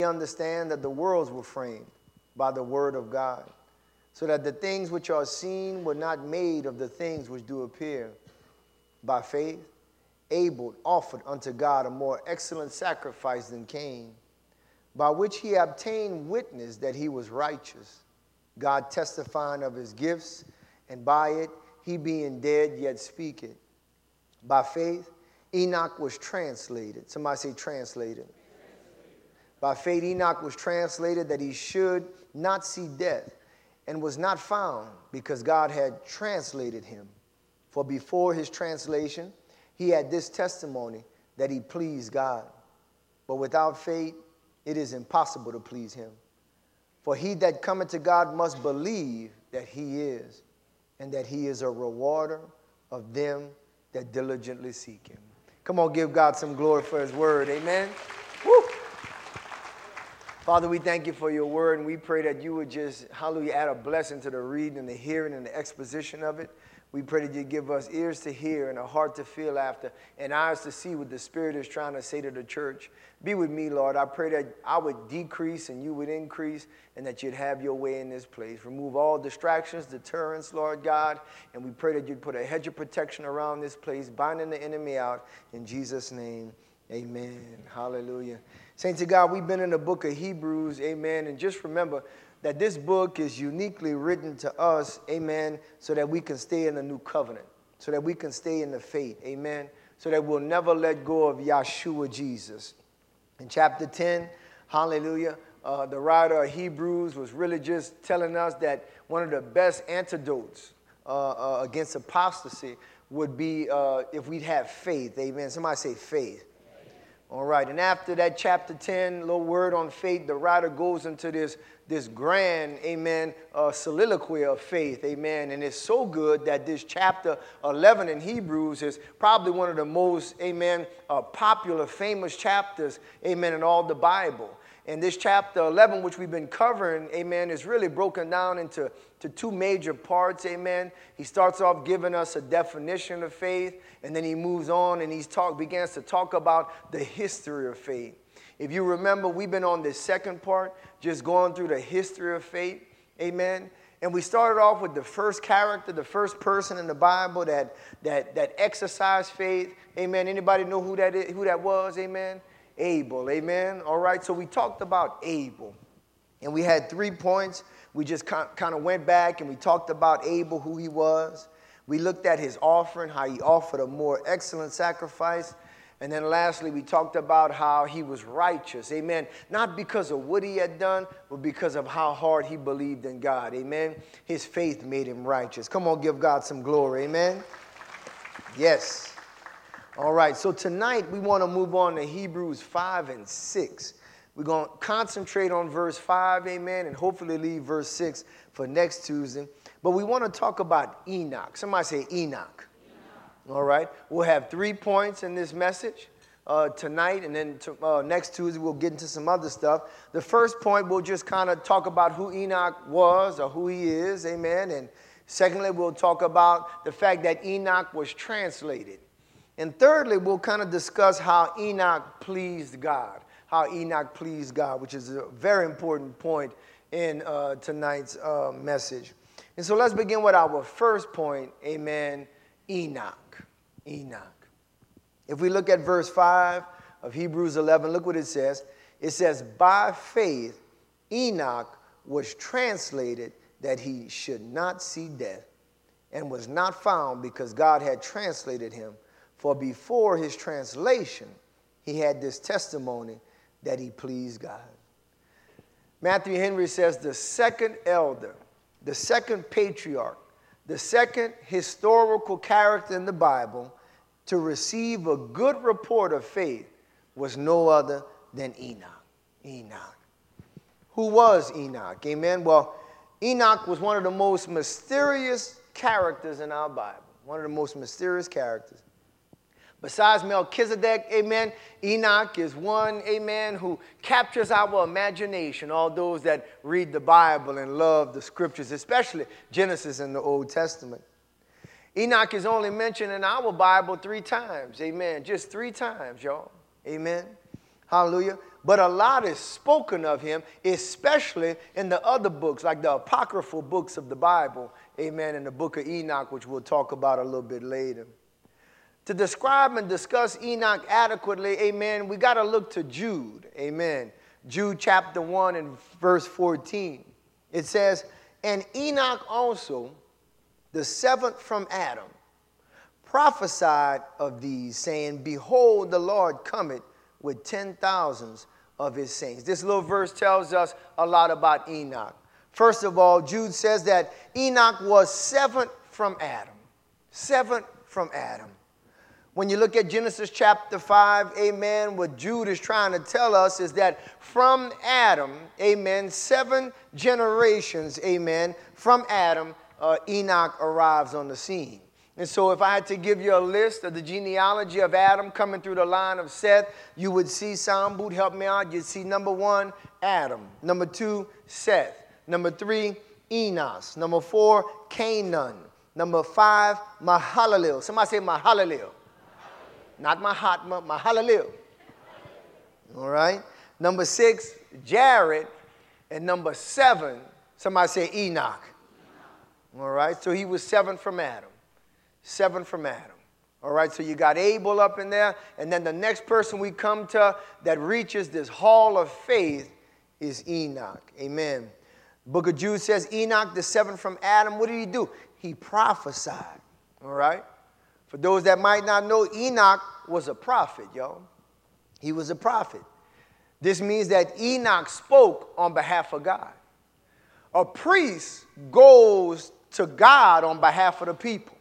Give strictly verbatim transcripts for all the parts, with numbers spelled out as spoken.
We understand that the worlds were framed by the word of God, so that the things which are seen were not made of the things which do appear. By faith, Abel offered unto God a more excellent sacrifice than Cain, by which he obtained witness that he was righteous, God testifying of his gifts, and by it he being dead yet speaketh. By faith, Enoch was translated. Somebody say translated. By faith, Enoch was translated that he should not see death, and was not found, because God had translated him. For before his translation, he had this testimony, that he pleased God. But without faith, it is impossible to please him. For he that cometh to God must believe that he is, and that he is a rewarder of them that diligently seek him. Come on, give God some glory for his word. Amen. Woo. Father, we thank you for your word, and we pray that you would just, hallelujah, add a blessing to the reading and the hearing and the exposition of it. We pray that you give us ears to hear and a heart to feel after, and eyes to see what the Spirit is trying to say to the church. Be with me, Lord. I pray that I would decrease and you would increase, and that you'd have your way in this place. Remove all distractions, deterrents, Lord God, and we pray that you'd put a hedge of protection around this place, binding the enemy out. In Jesus' name, amen. Hallelujah. Saints of God, we've been in the book of Hebrews, amen, and just remember that this book is uniquely written to us, amen, so that we can stay in the new covenant, so that we can stay in the faith, amen, so that we'll never let go of Yahshua Jesus. In chapter ten, hallelujah, uh, the writer of Hebrews was really just telling us that one of the best antidotes uh, uh, against apostasy would be uh, if we'd have faith, amen. Somebody say faith. All right, and after that chapter ten, little word on faith, the writer goes into this, this grand, amen, uh, soliloquy of faith, amen. And it's so good that this chapter eleven in Hebrews is probably one of the most, amen, uh, popular, famous chapters, amen, in all the Bible. And this chapter eleven, which we've been covering, amen, is really broken down into to two major parts, amen. He starts off giving us a definition of faith, and then he moves on and he talk, begins to talk about the history of faith. If you remember, we've been on this second part, just going through the history of faith, amen. And we started off with the first character, the first person in the Bible that that that exercised faith, amen. Anybody know who that is, who that was, amen? Abel, amen. All right, so we talked about Abel, and we had three points. We just kind of went back and we talked about Abel, who he was. We looked at his offering, how he offered a more excellent sacrifice. And then lastly, we talked about how he was righteous, amen. Not because of what he had done, but because of how hard he believed in God, amen. His faith made him righteous. Come on, give God some glory, amen. Yes. All right, so tonight we want to move on to Hebrews five and six. We're going to concentrate on verse five, amen, and hopefully leave verse six for next Tuesday. But we want to talk about Enoch. Somebody say Enoch. Enoch. All right, we'll have three points in this message uh, tonight, and then to, uh, next Tuesday we'll get into some other stuff. The first point, we'll just kind of talk about who Enoch was or who he is, amen. And secondly, we'll talk about the fact that Enoch was translated. And thirdly, we'll kind of discuss how Enoch pleased God, how Enoch pleased God, which is a very important point in uh, tonight's uh, message. And so let's begin with our first point, amen, Enoch, Enoch. If we look at verse five of Hebrews eleven, look what it says. It says, by faith, Enoch was translated that he should not see death, and was not found because God had translated him. For before his translation, he had this testimony that he pleased God. Matthew Henry says the second elder, the second patriarch, the second historical character in the Bible to receive a good report of faith was no other than Enoch. Enoch. Who was Enoch? Amen. Well, Enoch was one of the most mysterious characters in our Bible. One of the most mysterious characters. Besides Melchizedek, amen, Enoch is one, amen, who captures our imagination, all those that read the Bible and love the scriptures, especially Genesis and the Old Testament. Enoch is only mentioned in our Bible three times, amen, just three times, y'all, amen, hallelujah. but a lot is spoken of him, especially in the other books, like the apocryphal books of the Bible, amen, in the book of Enoch, which we'll talk about a little bit later. To describe and discuss Enoch adequately, amen, we got to look to Jude, amen. Jude chapter one and verse fourteen. It says, and Enoch also, the seventh from Adam, prophesied of these, saying, behold, the Lord cometh with ten thousands of his saints. This little verse tells us a lot about Enoch. First of all, Jude says that Enoch was seventh from Adam. Seventh from Adam. When you look at Genesis chapter five, amen, what Jude is trying to tell us is that from Adam, amen, seven generations, amen, from Adam, uh, Enoch arrives on the scene. And so if I had to give you a list of the genealogy of Adam coming through the line of Seth, you would see, sound boot, help me out, you'd see number one, Adam. Number two, Seth. Number three, Enos. Number four, Canaan. Number five, Mahalalel. Somebody say Mahalalel. Not Mahatma, Mahalalel. All right. Number six, Jared. And number seven, somebody say Enoch. All right. So he was seven from Adam. Seven from Adam. All right. So you got Abel up in there. And then the next person we come to that reaches this hall of faith is Enoch. Amen. The book of Jude says Enoch, the seventh from Adam. What did he do? He prophesied. All right. For those that might not know, Enoch was a prophet, y'all. He was a prophet. This means that Enoch spoke on behalf of God. A priest goes to God on behalf of the people.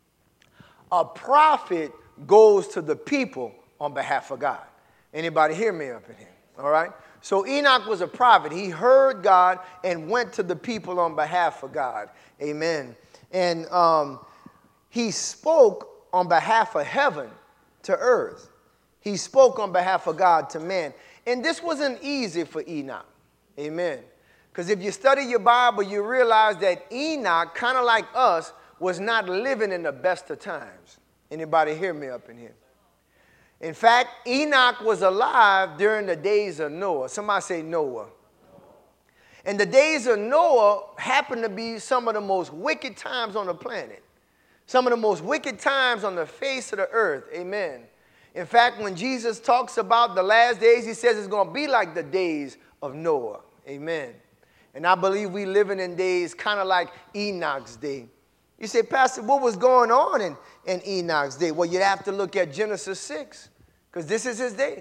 A prophet goes to the people on behalf of God. Anybody hear me up in here? All right? So Enoch was a prophet. He heard God and went to the people on behalf of God. Amen. And um, he spoke on behalf of heaven to earth. He spoke on behalf of God to man. And this wasn't easy for Enoch. Amen. Because if you study your Bible, you realize that Enoch, kind of like us, was not living in the best of times. Anybody hear me up in here? In fact, Enoch was alive during the days of Noah. Somebody say Noah. And the days of Noah happened to be some of the most wicked times on the planet. Some of the most wicked times on the face of the earth. Amen. In fact, when Jesus talks about the last days, he says it's going to be like the days of Noah. Amen. And I believe we living in days kind of like Enoch's day. You say, Pastor, what was going on in, in Enoch's day? Well, you'd have to look at Genesis six, because this is his day.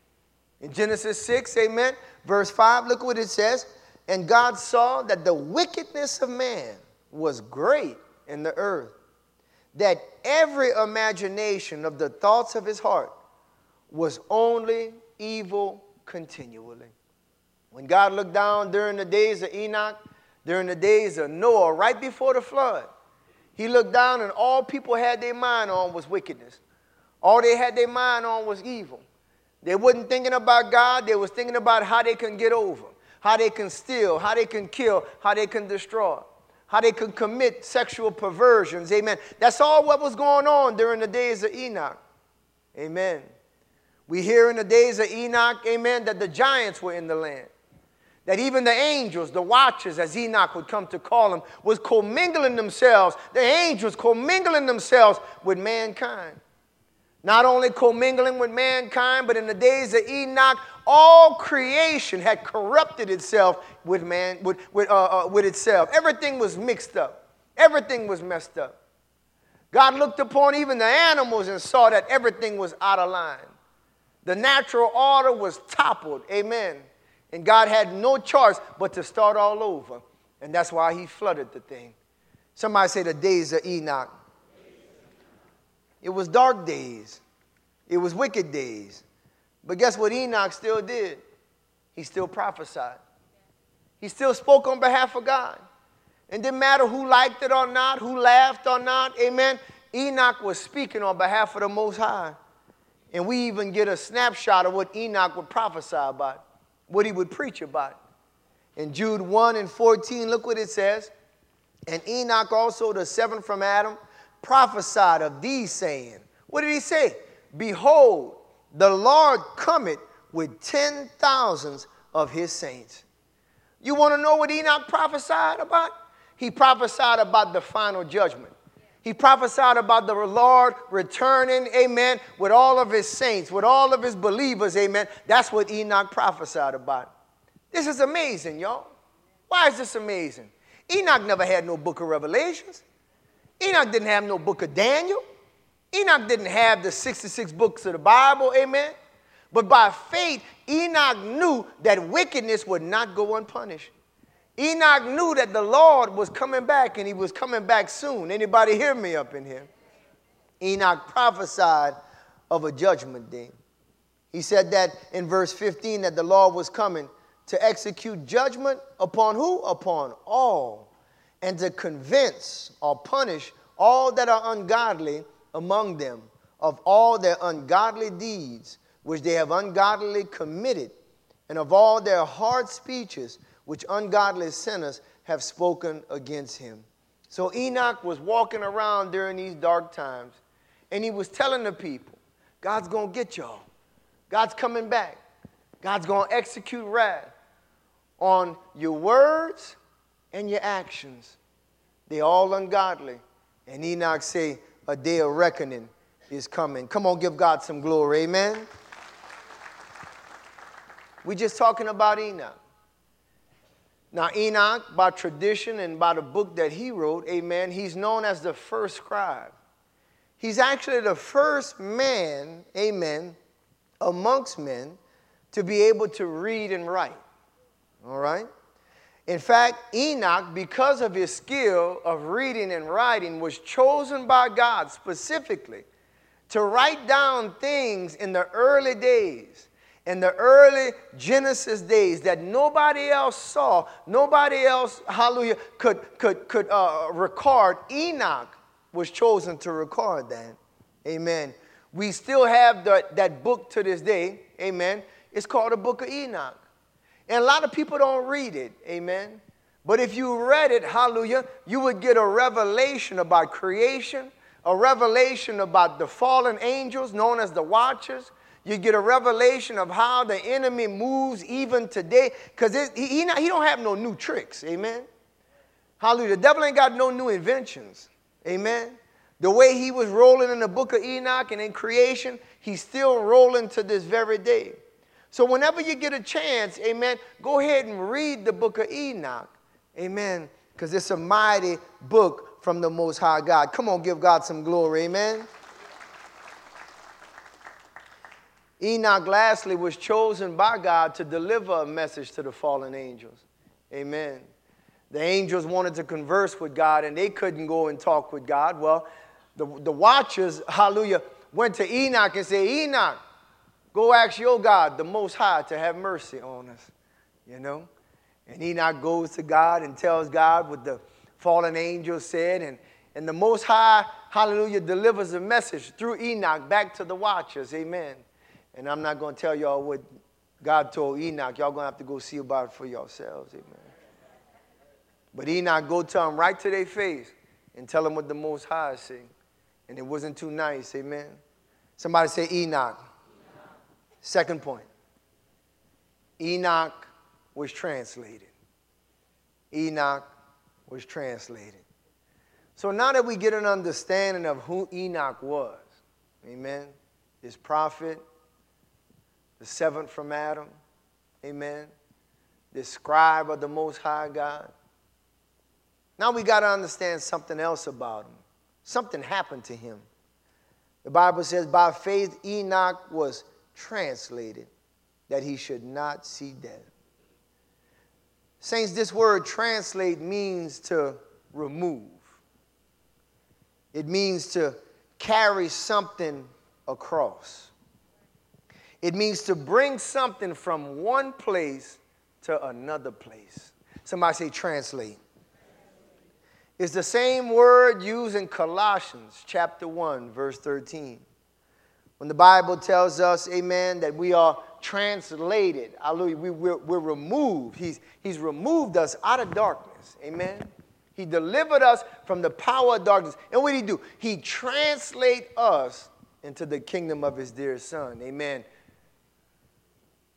In Genesis six, amen, verse five, look what it says. And God saw that the wickedness of man was great in the earth, that every imagination of the thoughts of his heart was only evil continually. When God looked down during the days of Enoch, during the days of Noah, right before the flood, he looked down and all people had their mind on was wickedness. All they had their mind on was evil. They wasn't thinking about God. They was thinking about how they can get over, how they can steal, how they can kill, how they can destroy, how they can commit sexual perversions. Amen. That's all what was going on during the days of Enoch. Amen. We hear in the days of Enoch, amen, that the giants were in the land. That even the angels, the watchers, as Enoch would come to call them, was commingling themselves. The angels commingling themselves with mankind. Not only commingling with mankind, but in the days of Enoch, all creation had corrupted itself with man, with, with, uh, uh, with itself. Everything was mixed up. Everything was messed up. God looked upon even the animals and saw that everything was out of line. The natural order was toppled. Amen. And God had no choice but to start all over. And that's why he flooded the thing. Somebody say the days of Enoch. It was dark days. It was wicked days. But guess what Enoch still did? He still prophesied. He still spoke on behalf of God. It didn't matter who liked it or not, who laughed or not. Amen. Enoch was speaking on behalf of the Most High. And we even get a snapshot of what Enoch would prophesy about, what he would preach about. In Jude one and fourteen, look what it says. And Enoch also, the seventh from Adam, prophesied of these, saying, what did he say? Behold, the Lord cometh with ten thousands of his saints. You want to know what Enoch prophesied about? He prophesied about the final judgment. He prophesied about the Lord returning, amen, with all of his saints, with all of his believers, amen. That's what Enoch prophesied about. This is amazing, y'all. Why is this amazing? Enoch never had no book of Revelations. Enoch didn't have no book of Daniel. Enoch didn't have the sixty-six books of the Bible, amen. But by faith, Enoch knew that wickedness would not go unpunished. Enoch knew that the Lord was coming back, and he was coming back soon. Anybody hear me up in here? Enoch prophesied of a judgment day. He said that in verse fifteen that the Lord was coming to execute judgment upon who? Upon all, and to convince or punish all that are ungodly among them of all their ungodly deeds which they have ungodly committed, and of all their hard speeches which ungodly sinners have spoken against him. So Enoch was walking around during these dark times, and he was telling the people, God's going to get y'all. God's coming back. God's going to execute wrath on your words and your actions. They're all ungodly. And Enoch say, a day of reckoning is coming. Come on, give God some glory. Amen. We're just talking about Enoch. Now, Enoch, by tradition and by the book that he wrote, amen, he's known as the first scribe. He's actually the first man, amen, amongst men to be able to read and write. All right? In fact, Enoch, because of his skill of reading and writing, was chosen by God specifically to write down things in the early days, in the early Genesis days that nobody else saw, nobody else, hallelujah, could, could, could uh, record. Enoch was chosen to record that. Amen. We still have the, that book to this day. Amen. It's called the Book of Enoch. And a lot of people don't read it. Amen. But if you read it, hallelujah, you would get a revelation about creation, a revelation about the fallen angels known as the Watchers. You get a revelation of how the enemy moves even today, because he, he, not, he don't have no new tricks. Amen. Hallelujah. The devil ain't got no new inventions. Amen. The way he was rolling in the book of Enoch and in creation, he's still rolling to this very day. So whenever you get a chance, amen, go ahead and read the book of Enoch. Amen. Because it's a mighty book from the Most High God. Come on, give God some glory. Amen. Enoch, lastly, was chosen by God to deliver a message to the fallen angels. Amen. The angels wanted to converse with God, and they couldn't go and talk with God. Well, the, the watchers, hallelujah, went to Enoch and said, Enoch, go ask your God, the Most High, to have mercy on us. You know? And Enoch goes to God and tells God what the fallen angels said, and, and the Most High, hallelujah, delivers a message through Enoch back to the watchers. Amen. And I'm not going to tell y'all what God told Enoch. Y'all going to have to go see about it for yourselves. Amen. But Enoch go tell them right to their face and tell them what the Most High is saying. And it wasn't too nice. Amen. Somebody say Enoch. Enoch. Second point. Enoch was translated. Enoch was translated. So now that we get an understanding of who Enoch was, amen, this prophet, the seventh from Adam, amen, the scribe of the Most High God. Now we got to understand something else about him. Something happened to him. The Bible says, by faith Enoch was translated that he should not see death. Saints, this word translate means to remove. It means to carry something across. It means to bring something from one place to another place. Somebody say translate. It's the same word used in Colossians chapter one, verse thirteen. When the Bible tells us, amen, that we are translated, hallelujah, we, we're, we're removed. He's, he's removed us out of darkness, amen. He delivered us from the power of darkness. And what did he do? He translate us into the kingdom of his dear son, amen.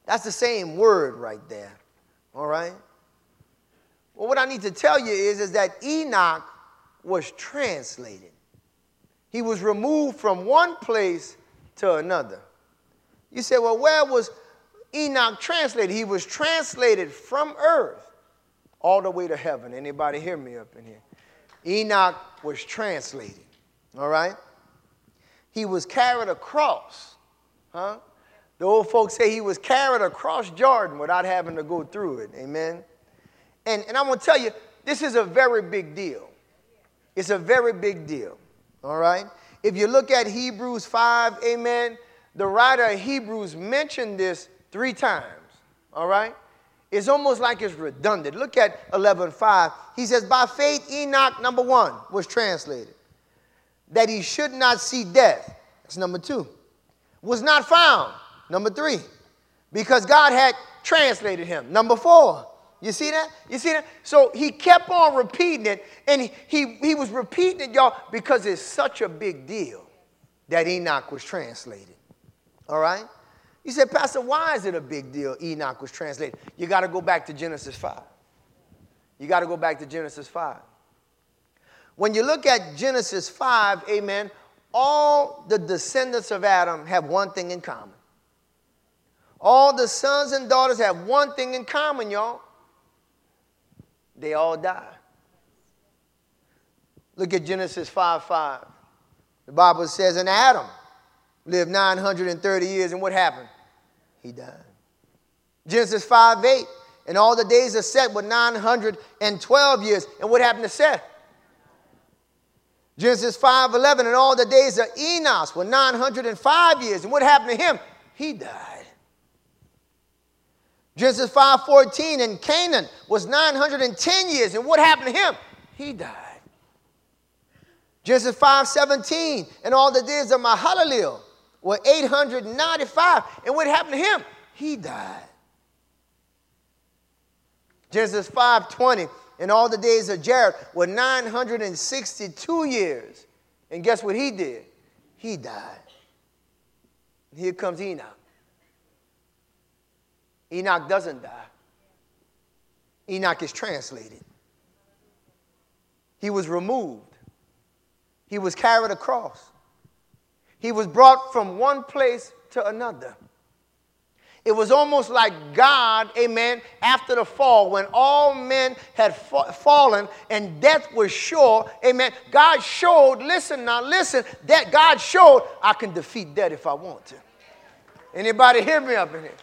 That's the same word right there. All right? Well, what I need to tell you is, is that Enoch was translated. He was removed from one place to another. You say, well, where was Enoch translated? He was translated from earth all the way to heaven. Anybody hear me up in here? Enoch was translated. All right? He was carried across. Huh? The old folks say he was carried across Jordan without having to go through it. Amen? And, and I'm going to tell you, this is a very big deal. It's a very big deal. All right? If you look at Hebrews five, amen, the writer of Hebrews mentioned this three times. All right? It's almost like it's redundant. Look at eleven five. He says, by faith Enoch, number one, was translated, that he should not see death. That's number two. Was not found. Number three, because God had translated him. Number four, you see that? You see that? So he kept on repeating it, and he, he, he was repeating it, y'all, because it's such a big deal that Enoch was translated. All right? You said, Pastor, why is it a big deal Enoch was translated? You got to go back to Genesis five. You got to go back to Genesis five. When you look at Genesis five, amen, all the descendants of Adam have one thing in common. All the sons and daughters have one thing in common, y'all. They all die. Look at Genesis five five. The Bible says, and Adam lived nine hundred thirty years, and what happened? He died. Genesis five eight, and all the days of Seth were nine hundred twelve years, and what happened to Seth? Genesis five eleven, and all the days of Enos were nine hundred five years, and what happened to him? He died. Genesis five fourteen, and Canaan was nine hundred ten years, and what happened to him? He died. Genesis five seventeen, and all the days of Mahalalel were eight hundred ninety-five, and what happened to him? He died. Genesis five twenty, and all the days of Jared were nine hundred sixty-two years, and guess what he did? He died. And here comes Enoch. Enoch doesn't die. Enoch is translated. He was removed. He was carried across. He was brought from one place to another. It was almost like God, amen, after the fall, when all men had fa- fallen and death was sure, amen, God showed, listen now, listen, that God showed I can defeat death if I want to. Anybody hear me up in here?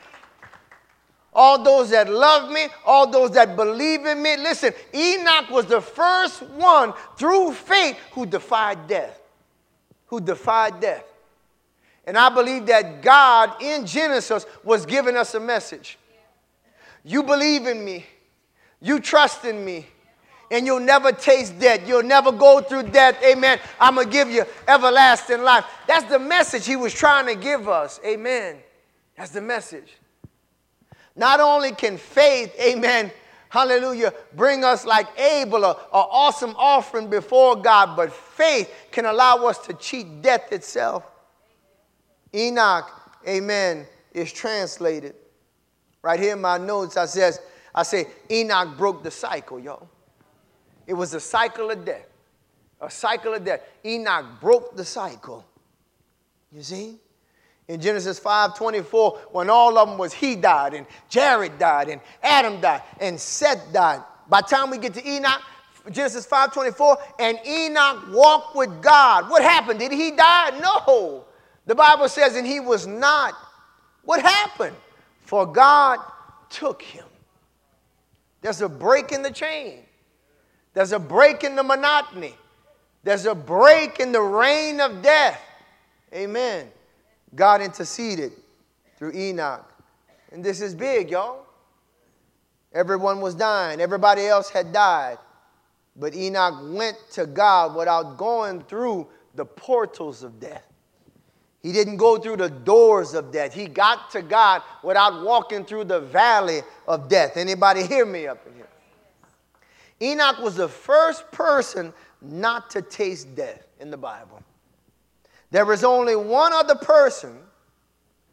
All those that love me, all those that believe in me. Listen, Enoch was the first one through faith who defied death. Who defied death. And I believe that God in Genesis was giving us a message. You believe in me. You trust in me. And you'll never taste death. You'll never go through death. Amen. I'm going to give you everlasting life. That's the message he was trying to give us. Amen. That's the message. Not only can faith, amen, hallelujah, bring us like Abel, an awesome offering before God, but faith can allow us to cheat death itself. Enoch, amen, is translated. Right here in my notes, I says, I say, Enoch broke the cycle, y'all. It was a cycle of death. A cycle of death. Enoch broke the cycle. You see? In Genesis five twenty-four, when all of them was he died, and Jared died, and Adam died, and Seth died. By the time we get to Enoch, Genesis five twenty-four, and Enoch walked with God. What happened? Did he die? No. The Bible says, and he was not. What happened? For God took him. There's a break in the chain. There's a break in the monotony. There's a break in the reign of death. Amen. God interceded through Enoch. And this is big, y'all. Everyone was dying. Everybody else had died. But Enoch went to God without going through the portals of death. He didn't go through the doors of death. He got to God without walking through the valley of death. Anybody hear me up in here? Enoch was the first person not to taste death in the Bible. There was only one other person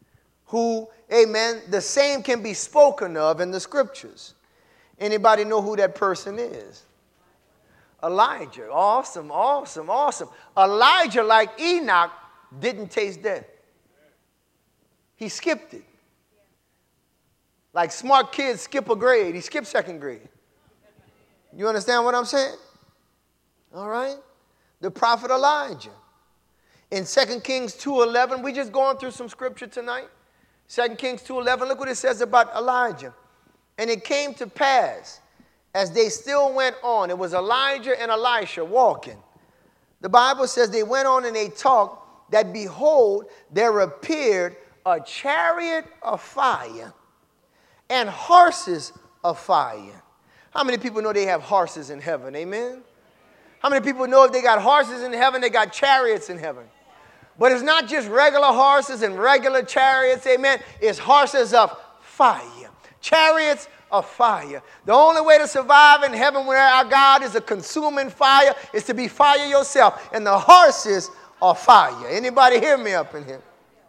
who, amen, the same can be spoken of in the scriptures. Anybody know who that person is? Elijah. Awesome, awesome, awesome. Elijah, like Enoch, didn't taste death. He skipped it. Like smart kids skip a grade. He skipped second grade. You understand what I'm saying? All right. The prophet Elijah. In Second Kings two eleven, we just going through some scripture tonight. Second Kings two eleven, look what it says about Elijah. And it came to pass, as they still went on, it was Elijah and Elisha walking. The Bible says they went on and they talked, that behold, there appeared a chariot of fire and horses of fire. How many people know they have horses in heaven? Amen? How many people know if they got horses in heaven, they got chariots in heaven? But it's not just regular horses and regular chariots, amen. It's horses of fire. Chariots of fire. The only way to survive in heaven where our God is a consuming fire is to be fire yourself. And the horses are fire. Anybody hear me up in here?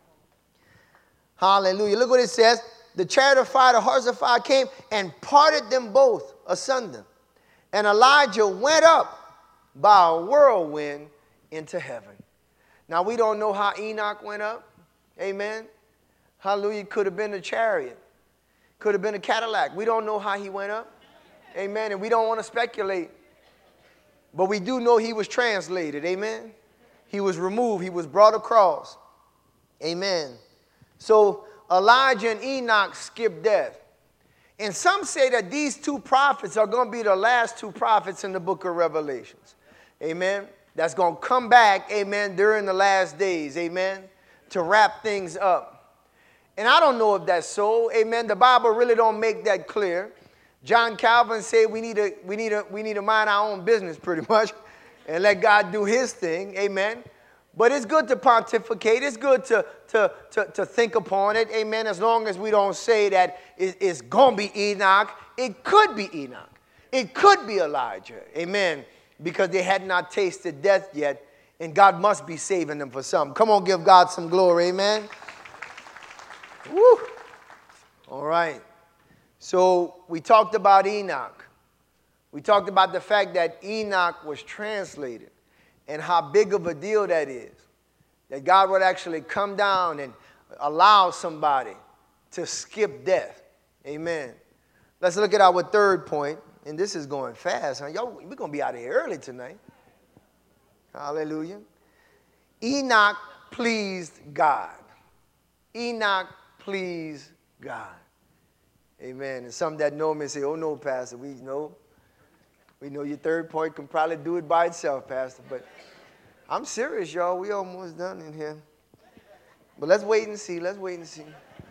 Hallelujah. Look what it says. The chariot of fire, the horse of fire came and parted them both asunder. And Elijah went up by a whirlwind into heaven. Now, we don't know how Enoch went up. Amen. Hallelujah. Could have been a chariot. Could have been a Cadillac. We don't know how he went up. Amen. And we don't want to speculate. But we do know he was translated. Amen. He was removed. He was brought across. Amen. So Elijah and Enoch skipped death. And some say that these two prophets are going to be the last two prophets in the book of Revelations. Amen. That's going to come back, amen, during the last days, amen, to wrap things up. And I don't know if that's so, amen. The Bible really don't make that clear. John Calvin said we need to, we need to, we need to mind our own business pretty much and let God do his thing, amen. But it's good to pontificate. It's good to, to, to, to think upon it, amen, as long as we don't say that it, it's going to be Enoch. It could be Enoch. It could be Elijah, amen, because they had not tasted death yet, and God must be saving them for something. Come on, give God some glory, amen. Woo. All right. So we talked about Enoch. We talked about the fact that Enoch was translated and how big of a deal that is, that God would actually come down and allow somebody to skip death. Amen. Let's look at our third point. And this is going fast, huh? Y'all, we're going to be out of here early tonight. Hallelujah. Enoch pleased God. Enoch pleased God. Amen. And some that know me say, oh, no, Pastor, we know. We know your third point can probably do it by itself, Pastor. But I'm serious, y'all. We almost done in here. But let's wait and see. Let's wait and see.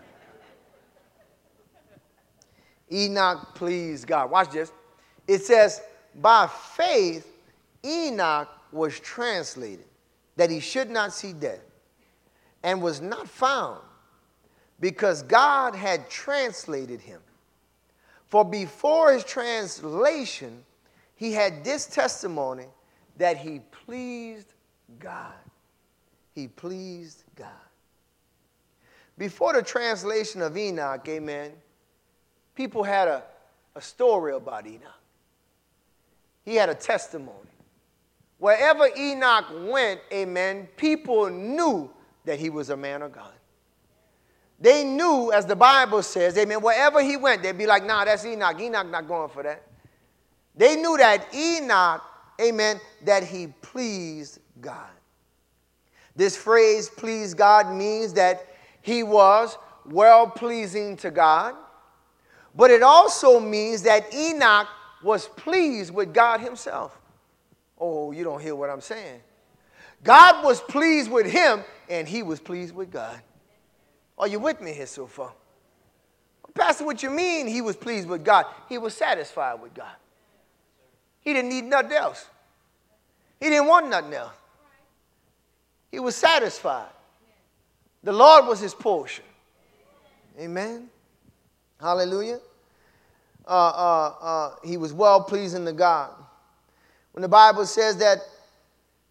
Enoch pleased God. Watch this. It says, by faith, Enoch was translated, that he should not see death, and was not found, because God had translated him. For before his translation, he had this testimony, that he pleased God. He pleased God. Before the translation of Enoch, amen, people had a, a story about Enoch. He had a testimony. Wherever Enoch went, amen, people knew that he was a man of God. They knew, as the Bible says, amen, wherever he went, they'd be like, nah, that's Enoch. Enoch not going for that. They knew that Enoch, amen, that he pleased God. This phrase, please God, means that he was well-pleasing to God. But it also means that Enoch was pleased with God himself. Oh, you don't hear what I'm saying. God was pleased with him, and he was pleased with God. Are you with me here so far? Pastor, what you mean he was pleased with God? He was satisfied with God. He didn't need nothing else. He didn't want nothing else. He was satisfied. The Lord was his portion. Amen. Hallelujah. Uh, uh, uh, he was well-pleasing to God. When the Bible says that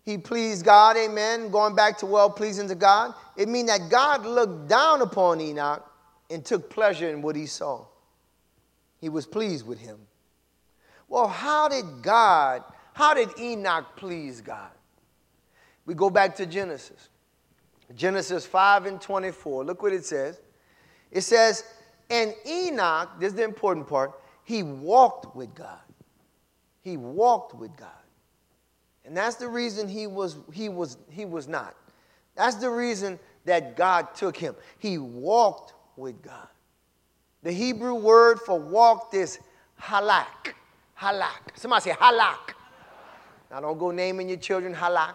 he pleased God, amen, going back to well-pleasing to God, it means that God looked down upon Enoch and took pleasure in what he saw. He was pleased with him. Well, how did God, how did Enoch please God? We go back to Genesis. Genesis five and twenty-four. Look what it says. It says, and Enoch, this is the important part, he walked with God. He walked with God. And that's the reason he was, he was, he was not. That's the reason that God took him. He walked with God. The Hebrew word for walked is halak. Halak. Somebody say halak. Now don't go naming your children halak.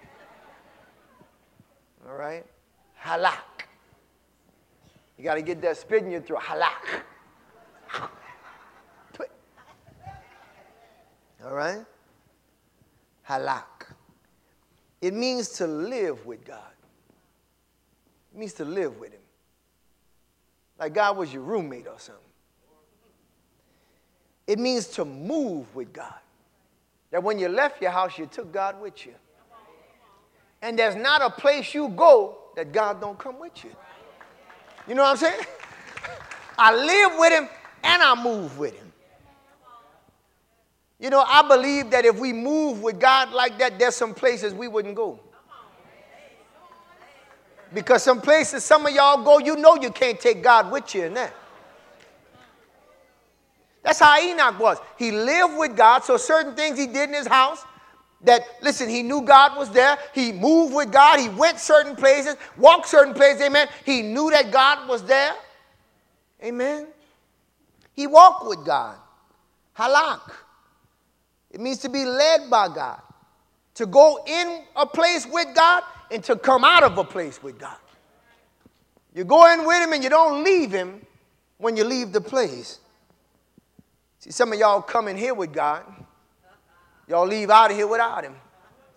All right? Halak. You got to get that spit in your throat. Halak. All right? Halak. It means to live with God. It means to live with him. Like God was your roommate or something. It means to move with God. That when you left your house, you took God with you. And there's not a place you go that God don't come with you. You know what I'm saying? I live with him and I move with him. You know, I believe that if we move with God like that, there's some places we wouldn't go. Because some places some of y'all go, you know you can't take God with you in that. That's how Enoch was. He lived with God, so certain things he did in his house that, listen, he knew God was there. He moved with God. He went certain places, walked certain places, amen. He knew that God was there, amen. He walked with God. Halak. It means to be led by God, to go in a place with God and to come out of a place with God. You go in with him and you don't leave him when you leave the place. See, some of y'all come in here with God. Y'all leave out of here without him.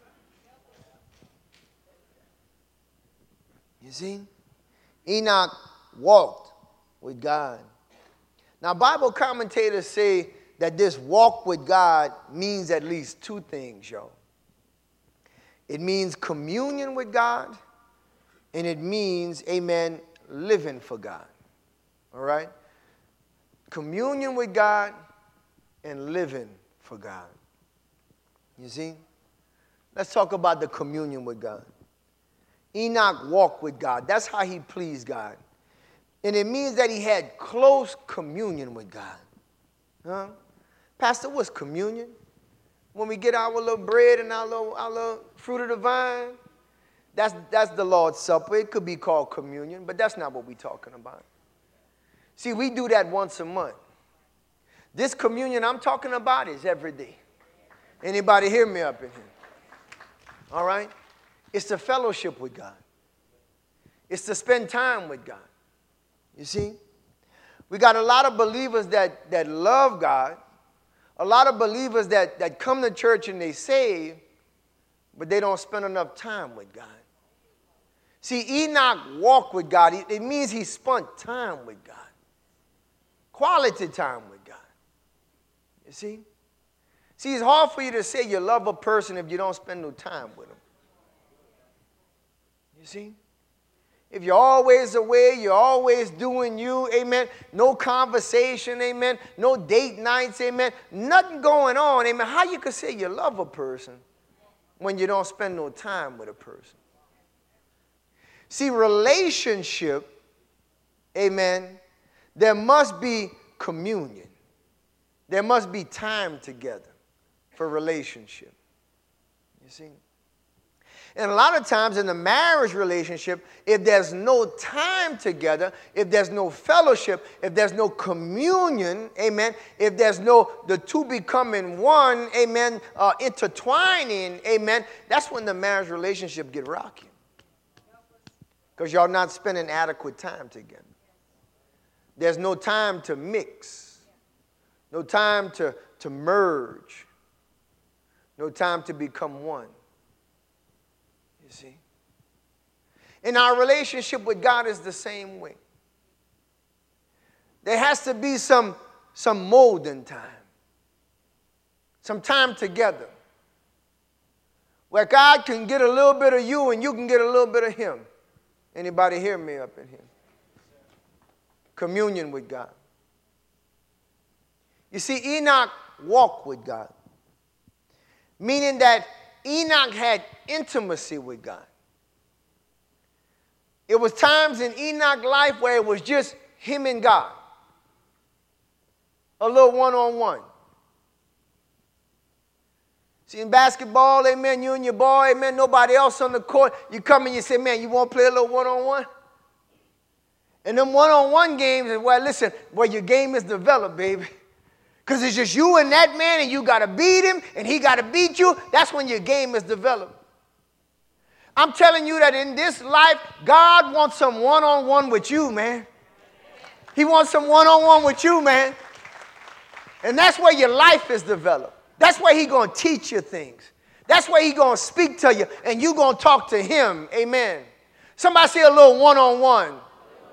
You see? Enoch walked with God. Now, Bible commentators say that this walk with God means at least two things, y'all. It means communion with God, and it means, amen, living for God. All right? Communion with God and living for God. You see? Let's talk about the communion with God. Enoch walked with God. That's how he pleased God. And it means that he had close communion with God. Huh? Pastor, what's communion? When we get our little bread and our little, our little fruit of the vine, that's, that's the Lord's Supper. It could be called communion, but that's not what we're talking about. See, we do that once a month. This communion I'm talking about is every day. Anybody hear me up in here? All right? It's the fellowship with God. It's to spend time with God. You see? We got a lot of believers that, that love God. A lot of believers that, that come to church and they save, but they don't spend enough time with God. See, Enoch walked with God. It, it means he spent time with God. Quality time with God. You see? See, it's hard for you to say you love a person if you don't spend no time with them. You see? If you're always away, you're always doing you, amen. No conversation, amen. No date nights, amen. Nothing going on, amen. How you can say you love a person when you don't spend no time with a person? See, relationship, amen, there must be communion. There must be time together for relationship. You see? And a lot of times in the marriage relationship, if there's no time together, if there's no fellowship, if there's no communion, amen, if there's no, the two becoming one, amen, uh, intertwining, amen, that's when the marriage relationship get rocky. Because y'all not spending adequate time together. There's no time to mix. No time to, to merge. No time to become one. You see? And our relationship with God is the same way. There has to be some, some molding time. Some time together. where God can get a little bit of you and you can get a little bit of him. Anybody hear me up in here? Communion with God. You see, Enoch walked with God, meaning that Enoch had intimacy with God. It was times in Enoch's life where it was just him and God. A little one-on-one. See, in basketball, amen, you and your boy, amen, nobody else on the court. You come and you say, man, you want to play a little one-on-one? And them one-on-one games is where, listen, where your game is developed, baby. Because it's just you and that man, and you got to beat him, and he got to beat you. That's when your game is developed. I'm telling you that in this life, God wants some one-on-one with you, man. He wants some one-on-one with you, man. And that's where your life is developed. That's where he's going to teach you things. That's where he's going to speak to you, and you're going to talk to him. Amen. Somebody say a little one-on-one. You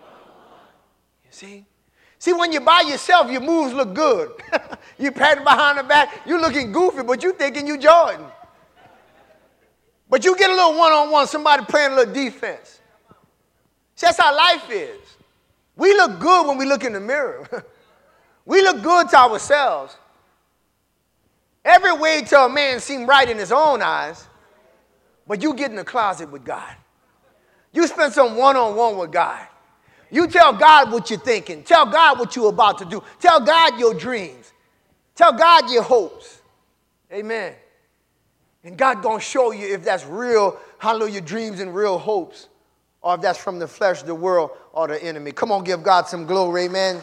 see? See, when you're by yourself, your moves look good. You patting behind the back, you're looking goofy, but you thinking you Jordan. But you get a little one-on-one, somebody playing a little defense. See, that's how life is. We look good when we look in the mirror. We look good to ourselves. Every way to a man seems right in his own eyes, but you get in the closet with God. You spend some one-on-one with God. You tell God what you're thinking. Tell God what you're about to do. Tell God your dreams. Tell God your hopes. Amen. And God going to show you if that's real, hallelujah, dreams and real hopes, or if that's from the flesh, the world, or the enemy. Come on, give God some glory, amen.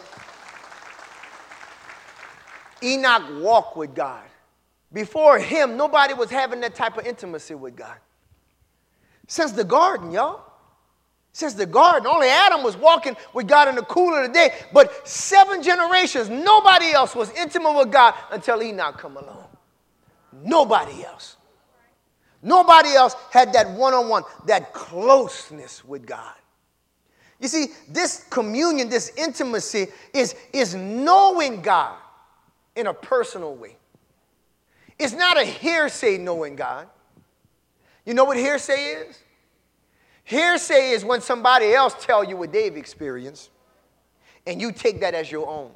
Enoch walked with God. Before him, nobody was having that type of intimacy with God. Since the garden, y'all. Since the garden, only Adam was walking with God in the cool of the day. But seven generations, nobody else was intimate with God until Enoch come along. Nobody else. Nobody else had that one-on-one, that closeness with God. You see, this communion, this intimacy is, is knowing God in a personal way. It's not a hearsay knowing God. You know what hearsay is? Hearsay is when somebody else tell you what they've experienced, and you take that as your own.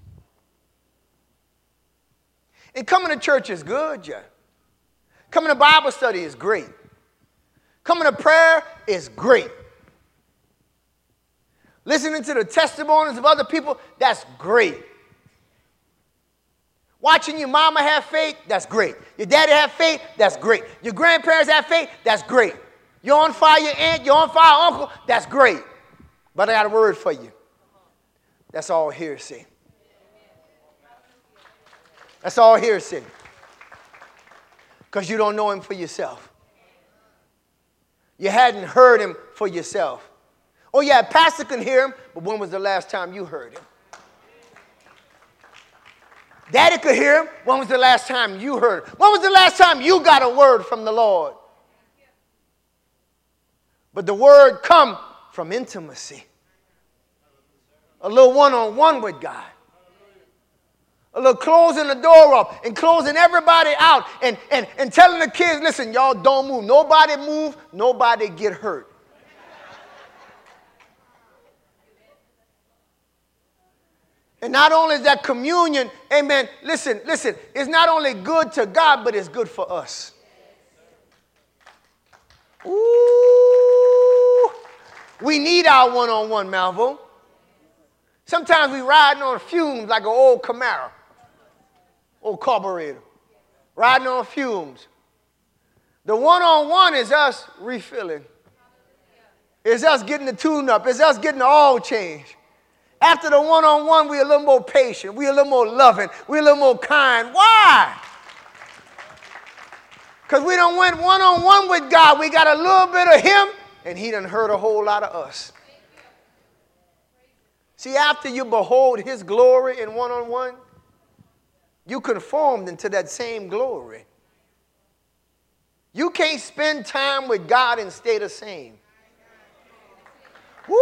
And coming to church is good, yeah. Coming to Bible study is great. Coming to prayer is great. Listening to the testimonies of other people, that's great. Watching your mama have faith, that's great. Your daddy have faith, that's great. Your grandparents have faith, that's great. You're on fire, your aunt, you're on fire, uncle, that's great. But I got a word for you. That's all hearsay. That's all hearsay. Because you don't know him for yourself. You hadn't heard him for yourself. Oh yeah, a pastor can hear him, but when was the last time you heard him? Daddy could hear him. When was the last time you heard him? When was the last time you got a word from the Lord? But the word come from intimacy. A little one-on-one with God. A little closing the door up and closing everybody out and, and, and telling the kids, listen, y'all don't move. Nobody move. Nobody get hurt. And not only is that communion, amen, listen, listen, it's not only good to God, but it's good for us. Ooh, we need our one-on-one, Malvo. Sometimes we riding on fumes like an old Camaro, old carburetor, riding on fumes. The one-on-one is us refilling. It's us getting the tune-up. It's us getting the oil change. After the one-on-one, we're a little more patient. We're a little more loving. We're a little more kind. Why? Because we done went one-on-one with God. We got a little bit of him, and he done heard a whole lot of us. See, after you behold his glory in one-on-one, you conformed into that same glory. You can't spend time with God and stay the same. Woo!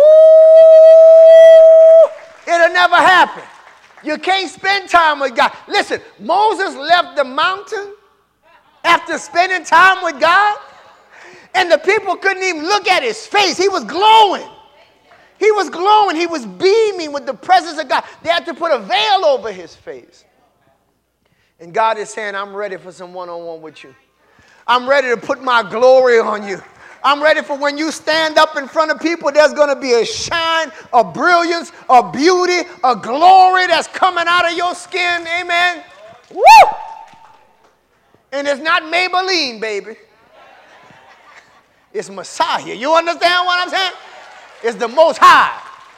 It'll never happen. You can't spend time with God. Listen, Moses left the mountain after spending time with God. And the people couldn't even look at his face. He was glowing. He was glowing. He was beaming with the presence of God. They had to put a veil over his face. And God is saying, I'm ready for some one-on-one with you. I'm ready to put my glory on you. I'm ready for when you stand up in front of people, there's going to be a shine, a brilliance, a beauty, a glory that's coming out of your skin. Amen. Woo! And it's not Maybelline, baby. It's Messiah. You understand what I'm saying? It's the Most High.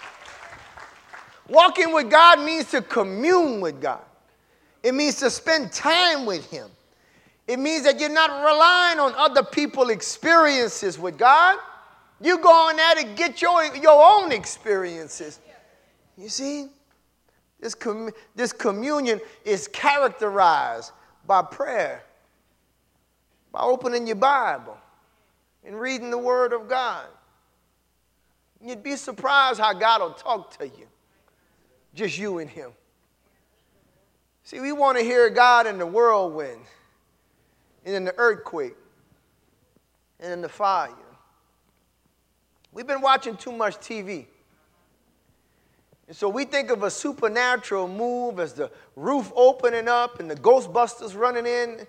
Walking with God means to commune with God. It means to spend time with him. It means that you're not relying on other people's experiences with God. You go on there to get your, your own experiences. You see? This, com- this communion is characterized by prayer, by opening your Bible and reading the Word of God. You'd be surprised how God will talk to you. Just you and him. See, we want to hear God in the whirlwind, and in the earthquake, and in the fire. We've been watching too much T V. And so we think of a supernatural move as the roof opening up and the Ghostbusters running in.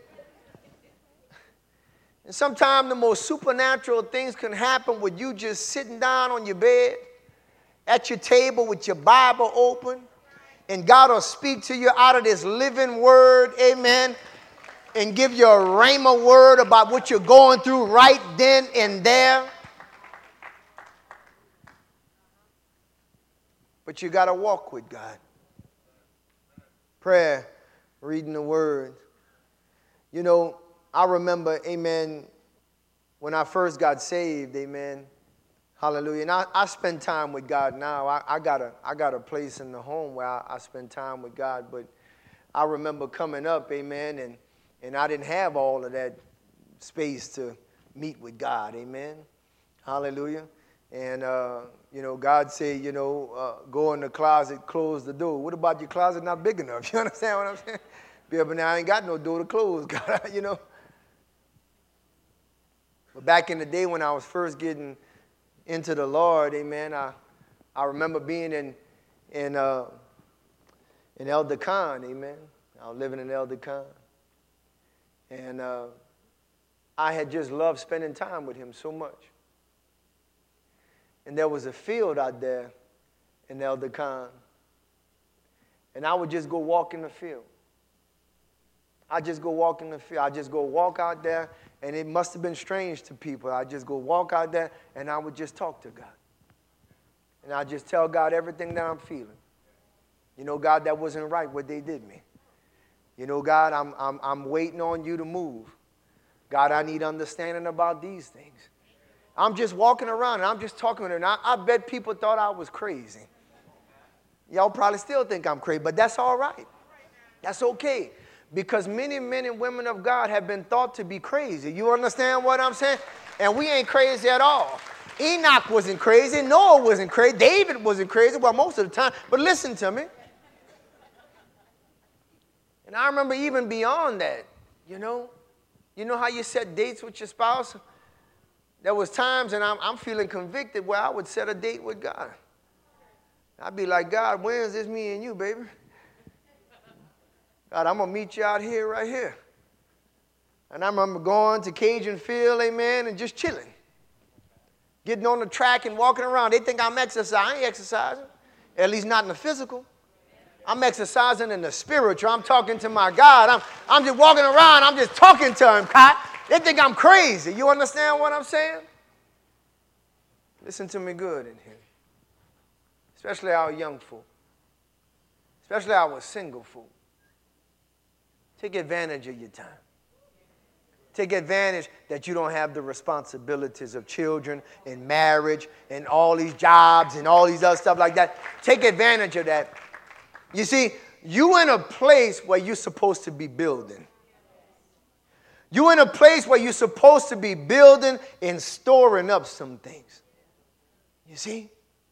And sometimes the most supernatural things can happen with you just sitting down on your bed, at your table with your Bible open, and God will speak to you out of this living word, amen, and give you a rhema word about what you're going through right then and there. But you got to walk with God. Prayer, reading the word. You know, I remember, amen, when I first got saved, amen, hallelujah. And I, I spend time with God now. I, I, got a, I got a place in the home where I, I spend time with God. But I remember coming up, amen, and, and I didn't have all of that space to meet with God, amen, hallelujah. And, uh, you know, God said, you know, uh, go in the closet, close the door. What about your closet not big enough? You understand what I'm saying? Yeah, but now I ain't got no door to close, God, you know. But back in the day when I was first getting into the Lord, amen, I, I remember being in in uh, in El Deccan, amen. I was living in El Deccan. And uh, I had just loved spending time with him so much. And there was a field out there in El Deccan. And I would just go walk in the field. I'd just go walk in the field. I'd just go walk out there, and it must have been strange to people. I'd just go walk out there, and I would just talk to God. And I'd just tell God everything that I'm feeling. You know, God, that wasn't right what they did me. You know, God, I'm, I'm, I'm waiting on you to move. God, I need understanding about these things. I'm just walking around, and I'm just talking to her. And I, I bet people thought I was crazy. Y'all probably still think I'm crazy, but that's all right. That's okay. Because many men and women of God have been thought to be crazy. You understand what I'm saying? And we ain't crazy at all. Enoch wasn't crazy. Noah wasn't crazy. David wasn't crazy. Well, most of the time. But listen to me. And I remember even beyond that, you know, you know how you set dates with your spouse? There was times, and I'm, I'm feeling convicted, where I would set a date with God. I'd be like, God, when is this me and you, baby? God, I'm going to meet you out here, right here. And I remember going to Cajun Field, amen, and just chilling. Getting on the track and walking around. They think I'm exercising. I ain't exercising, at least not in the physical. I'm exercising in the spiritual. I'm talking to my God. I'm, I'm just walking around. I'm just talking to him, God. They think I'm crazy. You understand what I'm saying? Listen to me good in here. Especially our young folk. Especially our single folk. Take advantage of your time. Take advantage that you don't have the responsibilities of children and marriage and all these jobs and all these other stuff like that. Take advantage of that. You see, you're in a place where you're supposed to be building. You're in a place where you're supposed to be building and storing up some things. You see?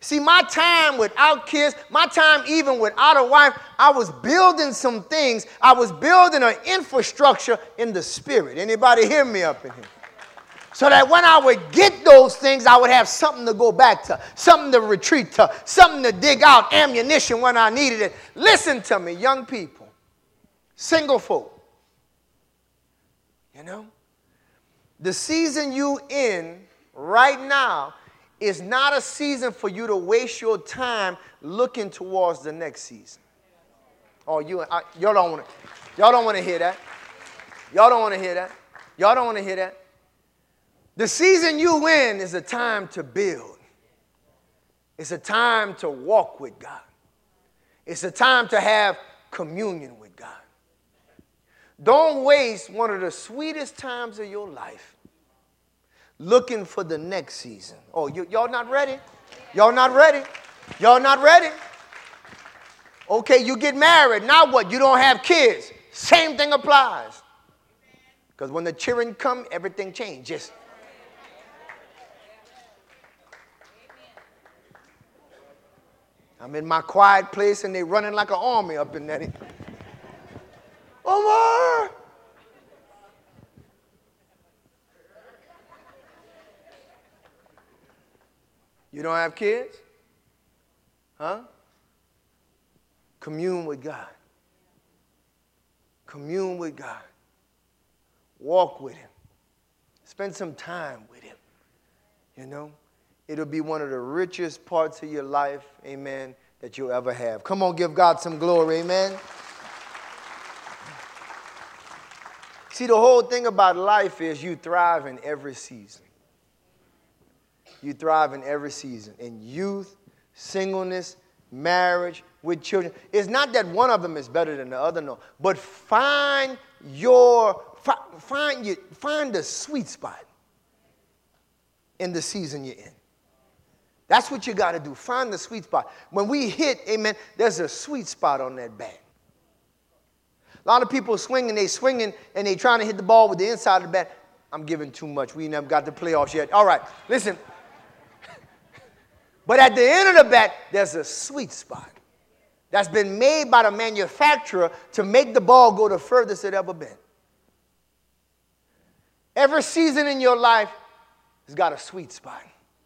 See, my time without kids, my time even without a wife, I was building some things. I was building an infrastructure in the spirit. Anybody hear me up in here? So that when I would get those things, I would have something to go back to, something to retreat to, something to dig out, ammunition when I needed it. Listen to me, young people, single folk. You know, the season you in right now is not a season for you to waste your time looking towards the next season. Oh, you, I, y'all don't want to, y'all don't want to hear that. Y'all don't want to hear that. Y'all don't want to hear that. The season you in is a time to build. It's a time to walk with God. It's a time to have communion with God. Don't waste one of the sweetest times of your life looking for the next season. Oh, you, y'all not ready? Y'all not ready? Y'all not ready? Okay, you get married. Now what? You don't have kids. Same thing applies. Because when the children come, everything changes. I'm in my quiet place and they running like an army up in there. Omar! You don't have kids? Huh? Commune with God. Commune with God. Walk with him. Spend some time with him. You know? It'll be one of the richest parts of your life, amen, that you'll ever have. Come on, give God some glory, amen. See, the whole thing about life is you thrive in every season. You thrive in every season. In youth, singleness, marriage, with children. It's not that one of them is better than the other, no. But find your, find your, find the sweet spot in the season you're in. That's what you got to do. Find the sweet spot. When we hit, amen, there's a sweet spot on that bat. A lot of people swinging, they swinging, and they trying to hit the ball with the inside of the bat. I'm giving too much. We never got the playoffs yet. All right, listen. But at the end of the bat, there's a sweet spot that's been made by the manufacturer to make the ball go the furthest it ever been. Every season in your life has got a sweet spot.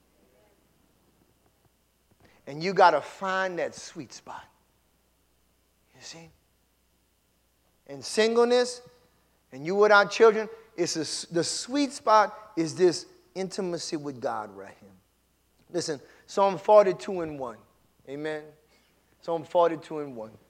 And you got to find that sweet spot. You see? And singleness, and you without children, it's a, the sweet spot is this intimacy with God right here. Listen, Psalm forty-two and one. Amen. Psalm forty-two and one.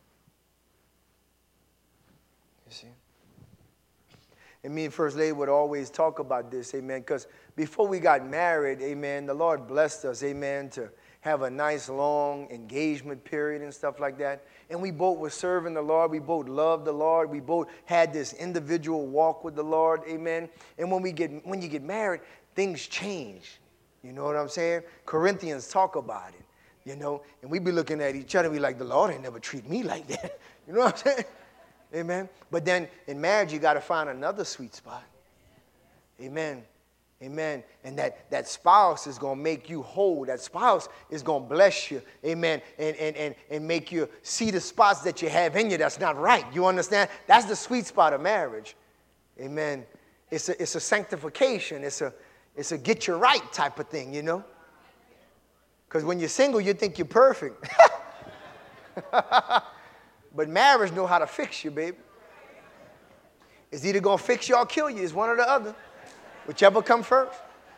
You see? And me and First Lady would always talk about this, amen, because before we got married, amen, the Lord blessed us, amen, to have a nice long engagement period and stuff like that. And we both were serving the Lord. We both loved the Lord. We both had this individual walk with the Lord, amen. And when we get when you get married, things change. You know what I'm saying? Corinthians talk about it, you know. And we be looking at each other and we like, the Lord ain't never treat me like that. You know what I'm saying? Amen. But then in marriage, you got to find another sweet spot. Amen. Amen. And that, that spouse is going to make you whole. That spouse is going to bless you. Amen. And, and, and, and make you see the spots that you have in you that's not right. You understand? That's the sweet spot of marriage. Amen. It's a, it's a sanctification. It's a, it's a get you right type of thing, you know. Because when you're single, you think you're perfect. But marriage know how to fix you, baby. It's either going to fix you or kill you. It's one or the other. Whichever come first.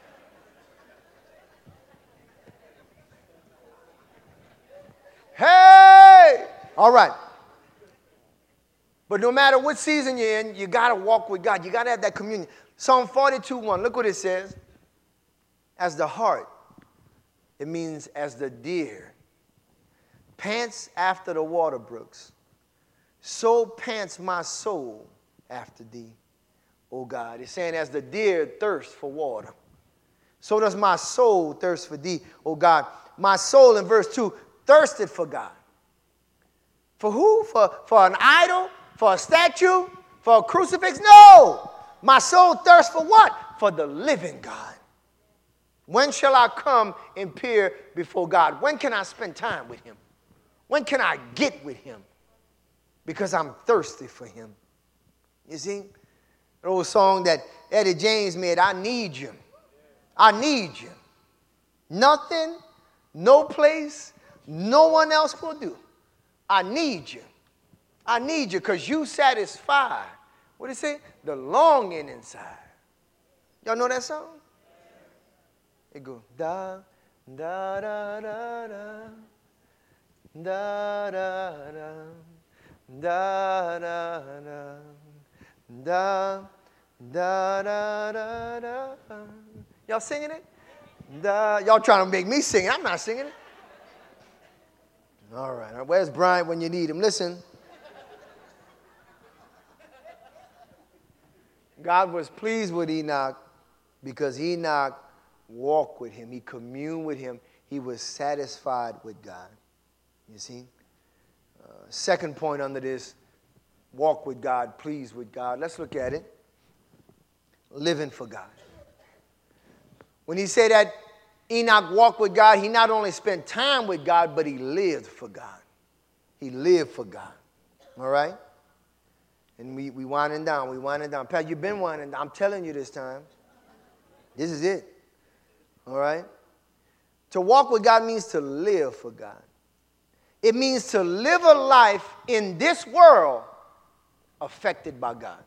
Hey! All right. But no matter what season you're in, you got to walk with God. You got to have that communion. Psalm forty-two one, look what it says. As the hart, it means as the deer pants after the water brooks, so pants my soul after thee, O God. It's saying as the deer thirsts for water, so does my soul thirst for thee, O God. My soul, in verse two, thirsted for God. For who? For, for an idol? For a statue? For a crucifix? No! My soul thirsts for what? For the living God. When shall I come and appear before God? When can I spend time with him? When can I get with him? Because I'm thirsty for him. You see? An old song that Eddie James made, I need you. I need you. Nothing, no place, no one else will do. I need you. I need you because you satisfy. What did it say? The longing inside. Y'all know that song? It goes da da da da da da da da da da da da da da da. Y'all singing it? Da. Y'all trying to make me sing it. I'm not singing it. All right. Where's Brian when you need him? Listen. God was pleased with Enoch because Enoch walked with him. He communed with him. He was satisfied with God. You see? Uh, second point under this, walk with God, pleased with God. Let's look at it. Living for God. When he said that Enoch walked with God, he not only spent time with God, but he lived for God. He lived for God. All right? And we, we winding down, we winding down. Pat, you've been winding down. I'm telling you this time. This is it. All right? To walk with God means to live for God. It means to live a life in this world affected by God.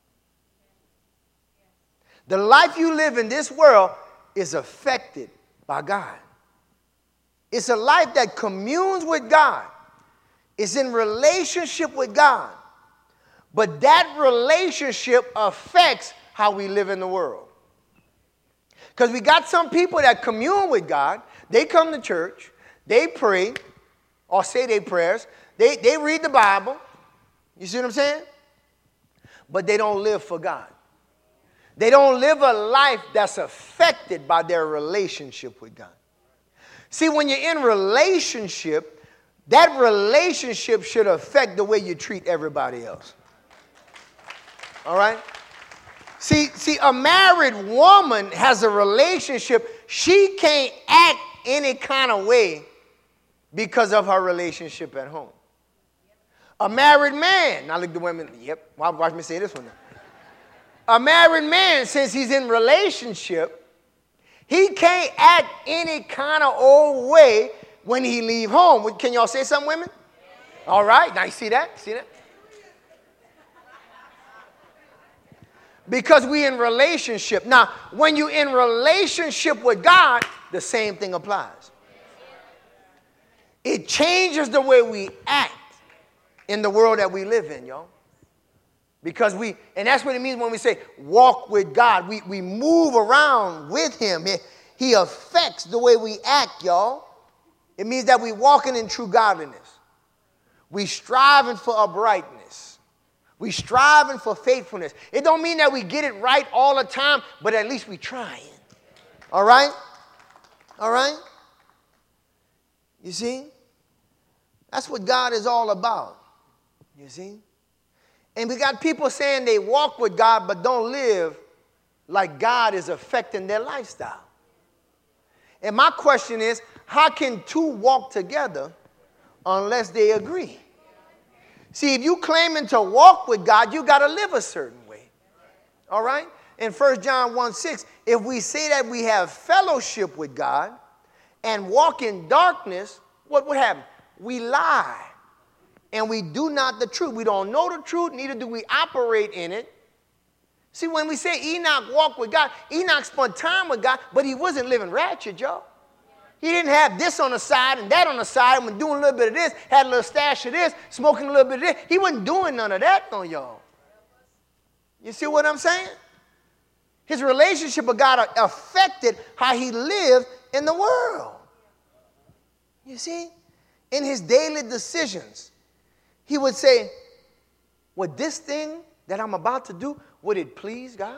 The life you live in this world is affected by God. It's a life that communes with God. It's in relationship with God. But that relationship affects how we live in the world. Because we got some people that commune with God. They come to church. They pray or say their prayers. They, they read the Bible. You see what I'm saying? But they don't live for God. They don't live a life that's affected by their relationship with God. See, when you're in relationship, that relationship should affect the way you treat everybody else. All right? See, see, a married woman has a relationship. She can't act any kind of way because of her relationship at home. A married man, now look at the women, yep, watch me say this one now. A married man, since he's in relationship, he can't act any kind of old way when he leave home. Can y'all say something, women? All right, now you see that? See that? Because we in relationship. Now, when you're in relationship with God, the same thing applies. It changes the way we act in the world that we live in, y'all. Because we, and that's what it means when we say walk with God. We, we move around with him. He, he affects the way we act, y'all. It means that we walking in true godliness. We striving for uprightness. We striving for faithfulness. It don't mean that we get it right all the time, but at least we trying. All right? All right? You see? That's what God is all about. You see? And we got people saying they walk with God but don't live like God is affecting their lifestyle. And my question is, how can two walk together unless they agree? See, if you claiming to walk with God, you got to live a certain way. All right? In First John one six, if we say that we have fellowship with God and walk in darkness, what would happen? We lie. And we do not the truth. We don't know the truth, neither do we operate in it. See, when we say Enoch walked with God, Enoch spent time with God, but he wasn't living ratchet, y'all. He didn't have this on the side and that on the side and doing a little bit of this, had a little stash of this, smoking a little bit of this. He wasn't doing none of that on y'all. You see what I'm saying? His relationship with God affected how he lived in the world. You see? In his daily decisions, he would say, would this thing that I'm about to do, would it please God?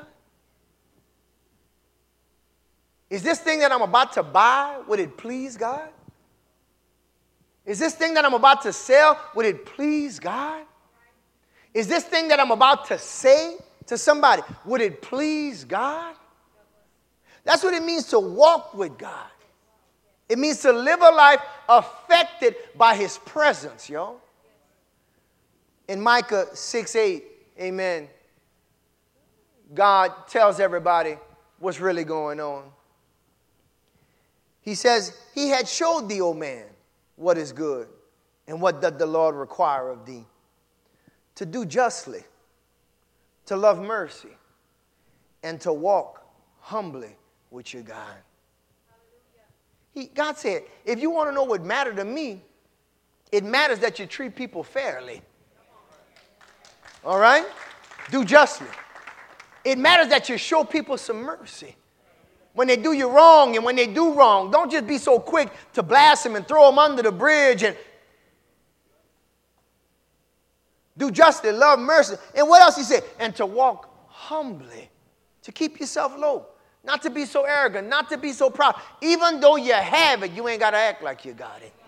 Is this thing that I'm about to buy, would it please God? Is this thing that I'm about to sell, would it please God? Is this thing that I'm about to say to somebody, would it please God? That's what it means to walk with God. It means to live a life affected by his presence, yo. In Micah six eight, amen, God tells everybody what's really going on. He says, he had showed thee, O man, what is good, and what doth the Lord require of thee? To do justly, to love mercy, and to walk humbly with your God. He, God said, if you want to know what matters to me, it matters that you treat people fairly. All right? Do justly. It matters that you show people some mercy. When they do you wrong and when they do wrong, don't just be so quick to blast them and throw them under the bridge. And do justly, love mercy. And what else he said? And to walk humbly, to keep yourself low, not to be so arrogant, not to be so proud. Even though you have it, you ain't got to act like you got it.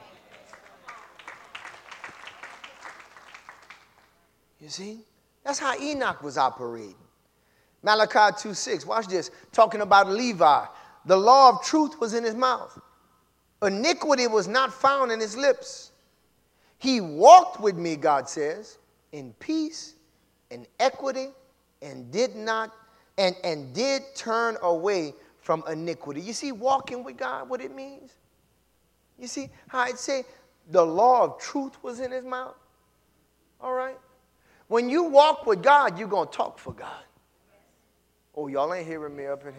You see? That's how Enoch was operating. Malachi two six, watch this, talking about Levi. The law of truth was in his mouth. Iniquity was not found in his lips. He walked with me, God says, in peace and equity, and did not, and, and did turn away from iniquity. You see, walking with God, what it means? You see how I'd say the law of truth was in his mouth? All right? When you walk with God, you're going to talk for God. Oh, y'all ain't hearing me up in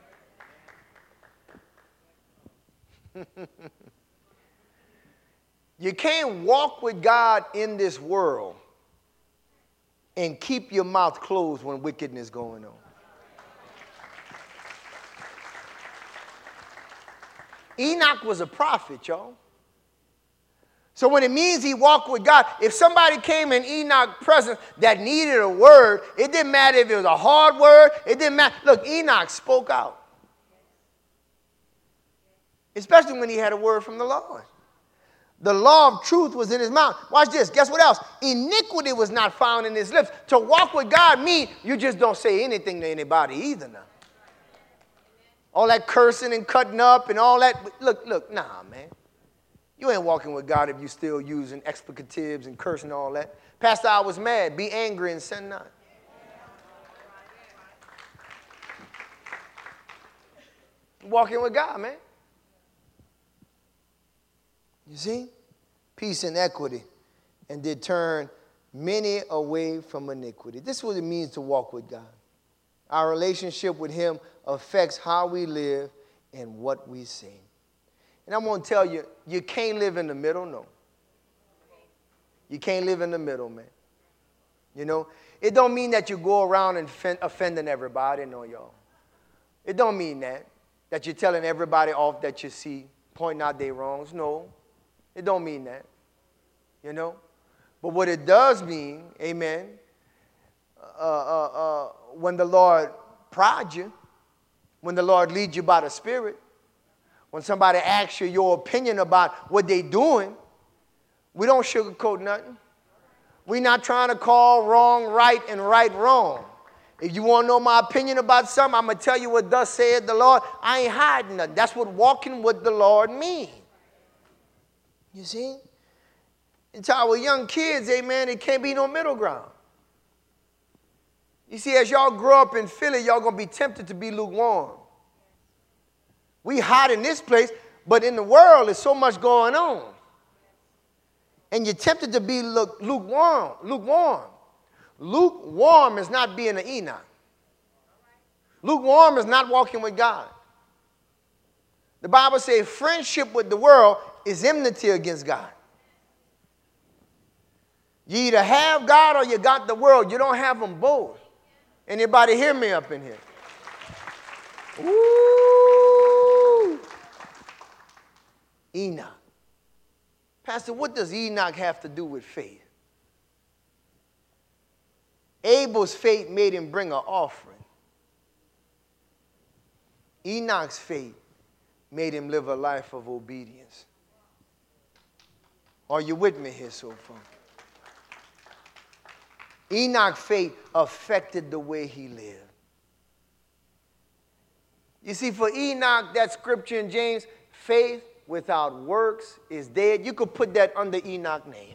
here? You can't walk with God in this world and keep your mouth closed when wickedness is going on. Enoch was a prophet, y'all. So when it means he walked with God, if somebody came in Enoch's presence that needed a word, it didn't matter if it was a hard word. It didn't matter. Look, Enoch spoke out. Especially when he had a word from the Lord. The law of truth was in his mouth. Watch this. Guess what else? Iniquity was not found in his lips. To walk with God means you just don't say anything to anybody either now. All that cursing and cutting up and all that. Look, look, nah, man. You ain't walking with God if you still using explicatives and cursing and all that. Pastor, I was mad. Be angry and sin not. Walking with God, man. You see? Peace and equity. And did turn many away from iniquity. This is what it means to walk with God. Our relationship with him affects how we live and what we see. And I'm going to tell you, you can't live in the middle, no. You can't live in the middle, man. You know, it don't mean that you go around and offending everybody, no, y'all. It don't mean that, that you're telling everybody off that you see, pointing out their wrongs. No, it don't mean that, you know. But what it does mean, amen, uh, uh, uh, when the Lord prod you, when the Lord leads you by the Spirit, when somebody asks you your opinion about what they're doing, we don't sugarcoat nothing. We're not trying to call wrong right and right wrong. If you want to know my opinion about something, I'm going to tell you what thus saith the Lord. I ain't hiding nothing. That's what walking with the Lord means. You see? It's our young kids, amen, it can't be no middle ground. You see, as y'all grow up in Philly, y'all going to be tempted to be lukewarm. We hot in this place, but in the world, there's so much going on. And you're tempted to be lukewarm. Lukewarm. Lukewarm is not being an Enoch. Lukewarm is not walking with God. The Bible says friendship with the world is enmity against God. You either have God or you got the world. You don't have them both. Anybody hear me up in here? Ooh. Enoch. Pastor, what does Enoch have to do with faith? Abel's faith made him bring an offering. Enoch's faith made him live a life of obedience. Are you with me here so far? Enoch's faith affected the way he lived. You see, for Enoch, that scripture in James, faith without works is dead. You could put that under Enoch name.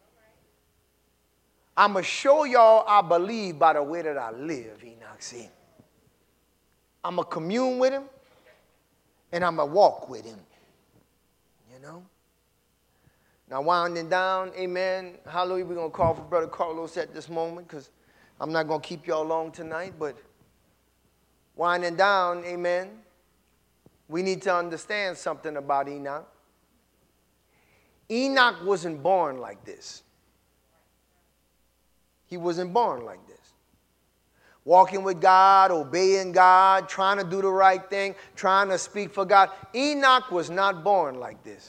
I'm going to show y'all I believe by the way that I live, Enoch. See, I'm going to commune with him, and I'm going to walk with him. You know? Now, winding down, amen, hallelujah, we're going to call for Brother Carlos at this moment because I'm not going to keep y'all long tonight, but winding down, amen, we need to understand something about Enoch. Enoch wasn't born like this. He wasn't born like this. Walking with God, obeying God, trying to do the right thing, trying to speak for God. Enoch was not born like this.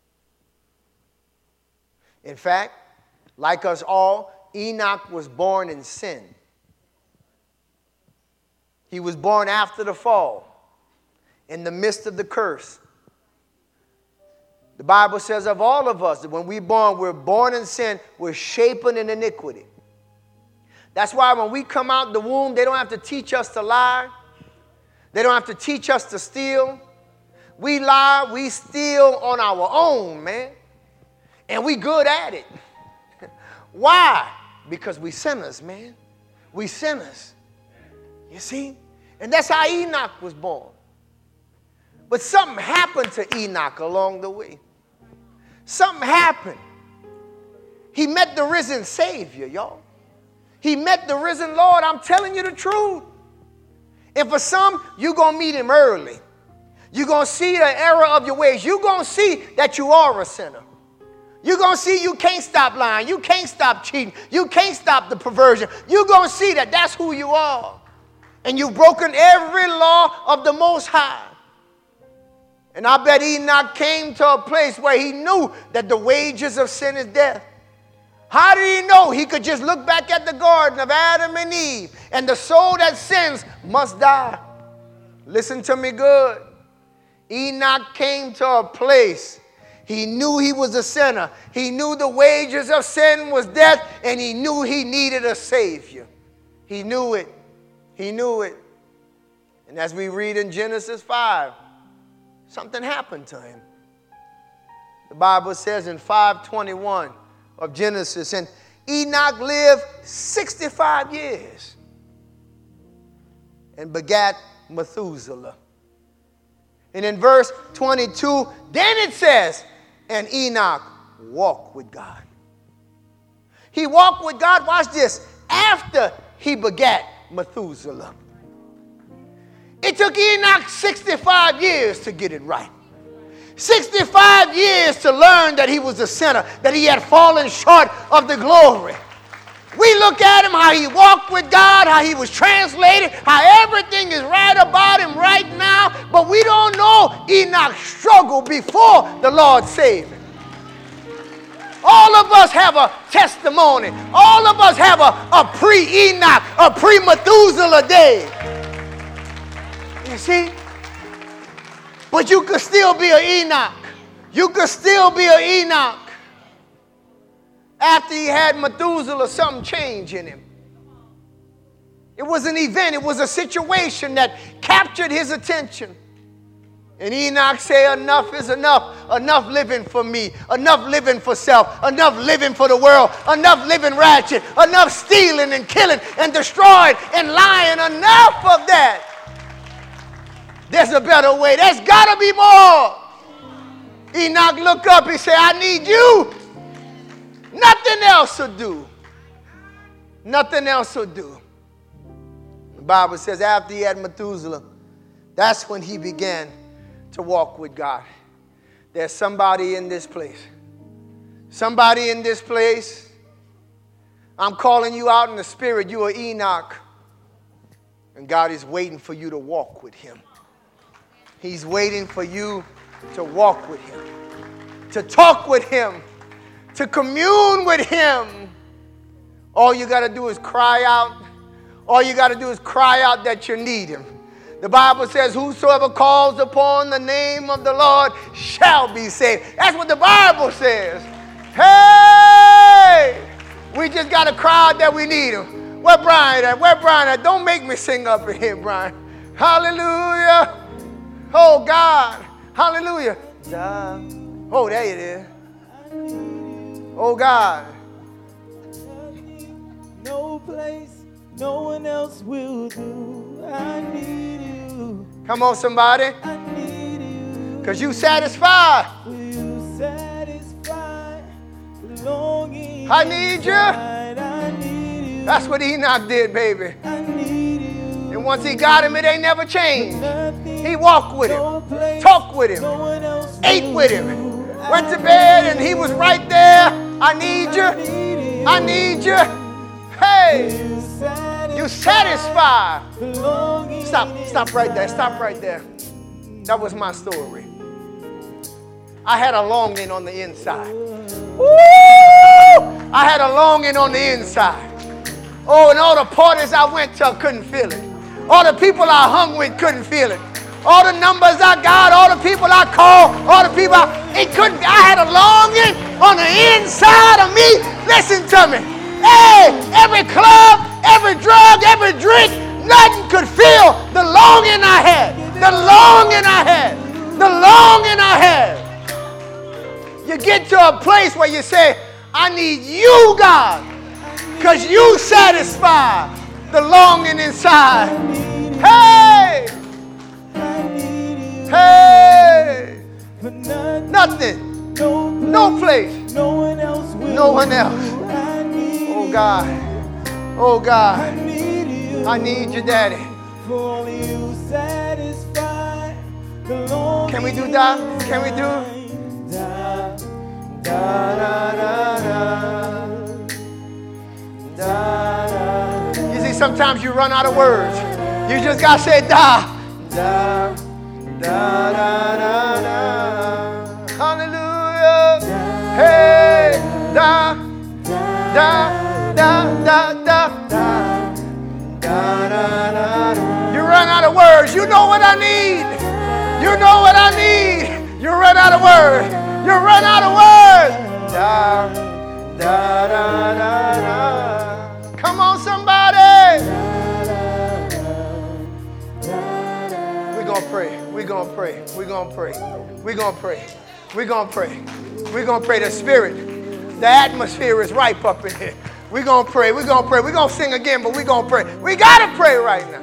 In fact, like us all, Enoch was born in sin. He was born after the fall, in the midst of the curse. The Bible says of all of us that when we're born, we're born in sin, we're shapen in iniquity. That's why when we come out the womb, they don't have to teach us to lie. They don't have to teach us to steal. We lie, we steal on our own, man. And we good at it. Why? Because we sinners, man. We sinners. You see? And that's how Enoch was born. But something happened to Enoch along the way. Something happened. He met the risen Savior, y'all. He met the risen Lord. I'm telling you the truth. And for some, you're going to meet him early. You're going to see the error of your ways. You're going to see that you are a sinner. You're going to see you can't stop lying. You can't stop cheating. You can't stop the perversion. You're going to see that that's who you are. And you've broken every law of the Most High. And I bet Enoch came to a place where he knew that the wages of sin is death. How did he know? He could just look back at the garden of Adam and Eve, and the soul that sins must die. Listen to me good. Enoch came to a place. He knew he was a sinner. He knew the wages of sin was death, and he knew he needed a Savior. He knew it. He knew it. And as we read in Genesis five, something happened to him. The Bible says in five twenty-one of Genesis, and Enoch lived sixty-five years and begat Methuselah. And in verse twenty-two, then it says, and Enoch walked with God. He walked with God, watch this, after he begat Methuselah. It took Enoch sixty-five years to get it right. sixty-five years to learn that he was a sinner, that he had fallen short of the glory. We look at him, how he walked with God, how he was translated, how everything is right about him right now, but we don't know Enoch's struggle before the Lord saved him. All of us have a testimony. All of us have a, a pre-Enoch, a pre-Methuselah day. You see? But you could still be an Enoch. You could still be an Enoch. After he had Methuselah, something changed in him. It was an event. It was a situation that captured his attention. And Enoch said, enough is enough. Enough living for me. Enough living for self. Enough living for the world. Enough living ratchet. Enough stealing and killing and destroying and lying. Enough of that. There's a better way. There's got to be more. Enoch looked up. He said, I need you. Nothing else will do. Nothing else will do. The Bible says after he had Methuselah, that's when he began to walk with God. There's somebody in this place. Somebody in this place. I'm calling you out in the spirit. You are Enoch. And God is waiting for you to walk with him. He's waiting for you to walk with him, to talk with him, to commune with him. All you got to do is cry out. All you got to do is cry out that you need him. The Bible says, whosoever calls upon the name of the Lord shall be saved. That's what the Bible says. Hey! We just got to cry out that we need him. Where Brian at? Where Brian at? Don't make me sing up in here, Brian. Hallelujah. Oh, God. Hallelujah. Oh, there it is. Oh, God. No place, no one else will do. I need you. Come on, somebody. I need you. Because you satisfy. Will you satisfy the longing I need you. inside? I need you. That's what Enoch did, baby. I need you. And once he got him, it ain't never changed. Nothing, He walked with no him, place, talked with him, no one else ate will with him, do. went to bed, and he was right there. I need you. need you. I need you. Hey, You satisfy you satisfy. the longing Stop, stop right there, stop right there. That was my story. I had a longing on the inside. Woo! I had a longing on the inside. Oh, and all the parties I went to, I couldn't feel it. All the people I hung with couldn't feel it. All the numbers I got, all the people I called, all the people, I, it couldn't, I had a longing on the inside of me. Listen to me. Hey, every club, every drug, every drink, nothing could fill the longing I had. The longing I had. The longing I had. You get to a place where you say, I need you, God, because you satisfy the longing inside. Hey! Hey! Nothing. No place. No one else will. No one else. Oh, God. Oh, God. I need you. I need you, Daddy. For only you satisfy the longing. Can we do that? Can we do? Da, da, da, da, da, da, You see, sometimes you run out of words. You just got to say da. da, da, da, da, da. Hallelujah. Hey, da, da, da, da, da. You run out of words. You know what I need. You know what I need. You run out of words. You run out of words. Da, da, da, da, da. Come on, somebody. We're going to pray. We're going to pray. We're going to pray. We're going to pray. We're going to pray. We're going to pray. The spirit, the atmosphere is ripe up in here. We're going to pray. We're going to pray. We're going to sing again, but we're going to pray. We got to pray right now.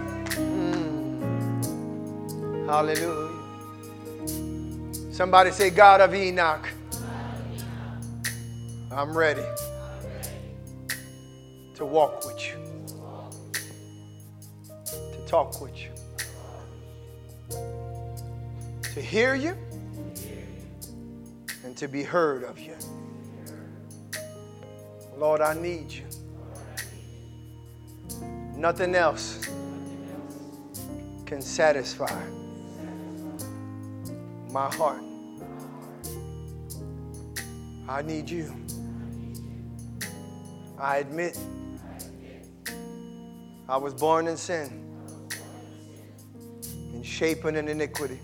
Mm. Hallelujah. Somebody say, God of Enoch, I'm ready to walk with you, to talk with you, to hear you, and to be heard of you. Lord, I need you. Nothing else can satisfy my heart. I need you. I admit I was born in sin and shapen in iniquity.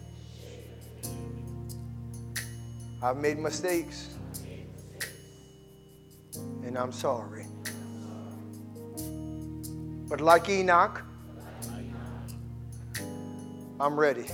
I've made mistakes and I'm sorry. But like Enoch, I'm ready.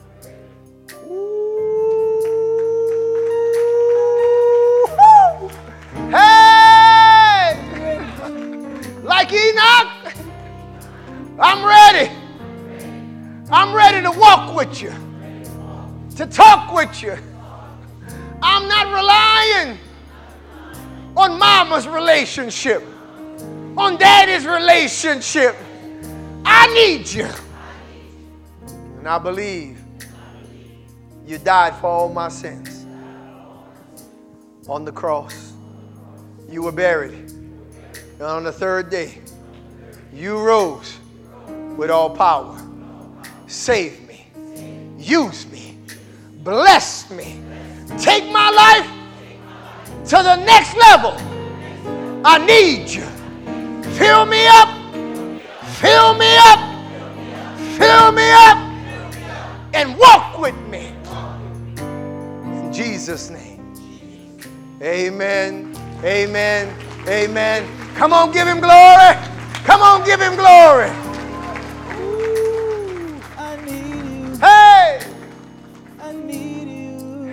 Hey! Like Enoch, I'm ready. I'm ready to walk with you, to talk with you. I'm not relying on mama's relationship, on daddy's relationship. I need you. And I believe you died for all my sins. On the cross, you were buried. And on the third day, you rose with all power. Save me. Use me. Bless me. Take my life to the next level. I need you. Fill me up. Fill me up. Fill me up. And walk with me. In Jesus' name. Amen. Amen. Amen. Come on, give him glory. Come on, give him glory. Ooh, I need you. Hey!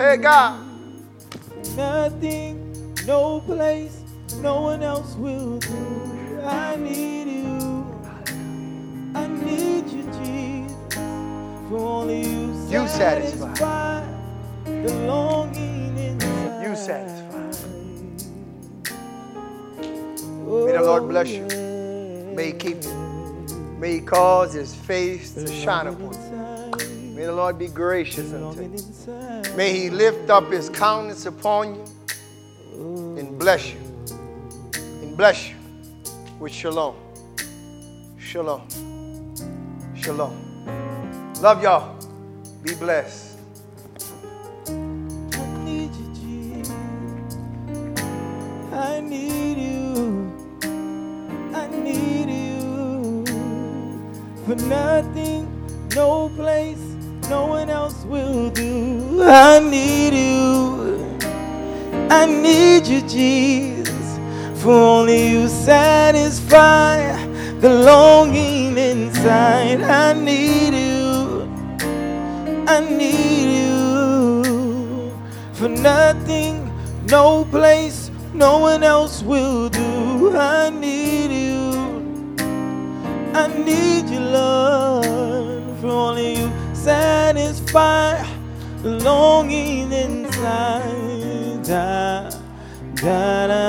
Hey, God. Nothing, no place, no one else will do. I need you. I need you, Jesus. For only you, You satisfy, satisfy. the longing inside. You satisfy. Oh, May the Lord bless you. yeah. May He keep you. May He cause His face to shine upon you. May the Lord be gracious unto you. May He lift up His countenance upon you and bless you. And bless you with shalom. Shalom. Shalom. Love y'all. Be blessed. I need you, Jesus. I need you. I need you. For nothing, no place, no one else will do. I need you. I need you, Jesus. For only you satisfy the longing inside. I need you. I need you. For nothing, no place, no one else will do. I need you. I need you, Lord. For only you satisfy the longing inside. Da, da, da.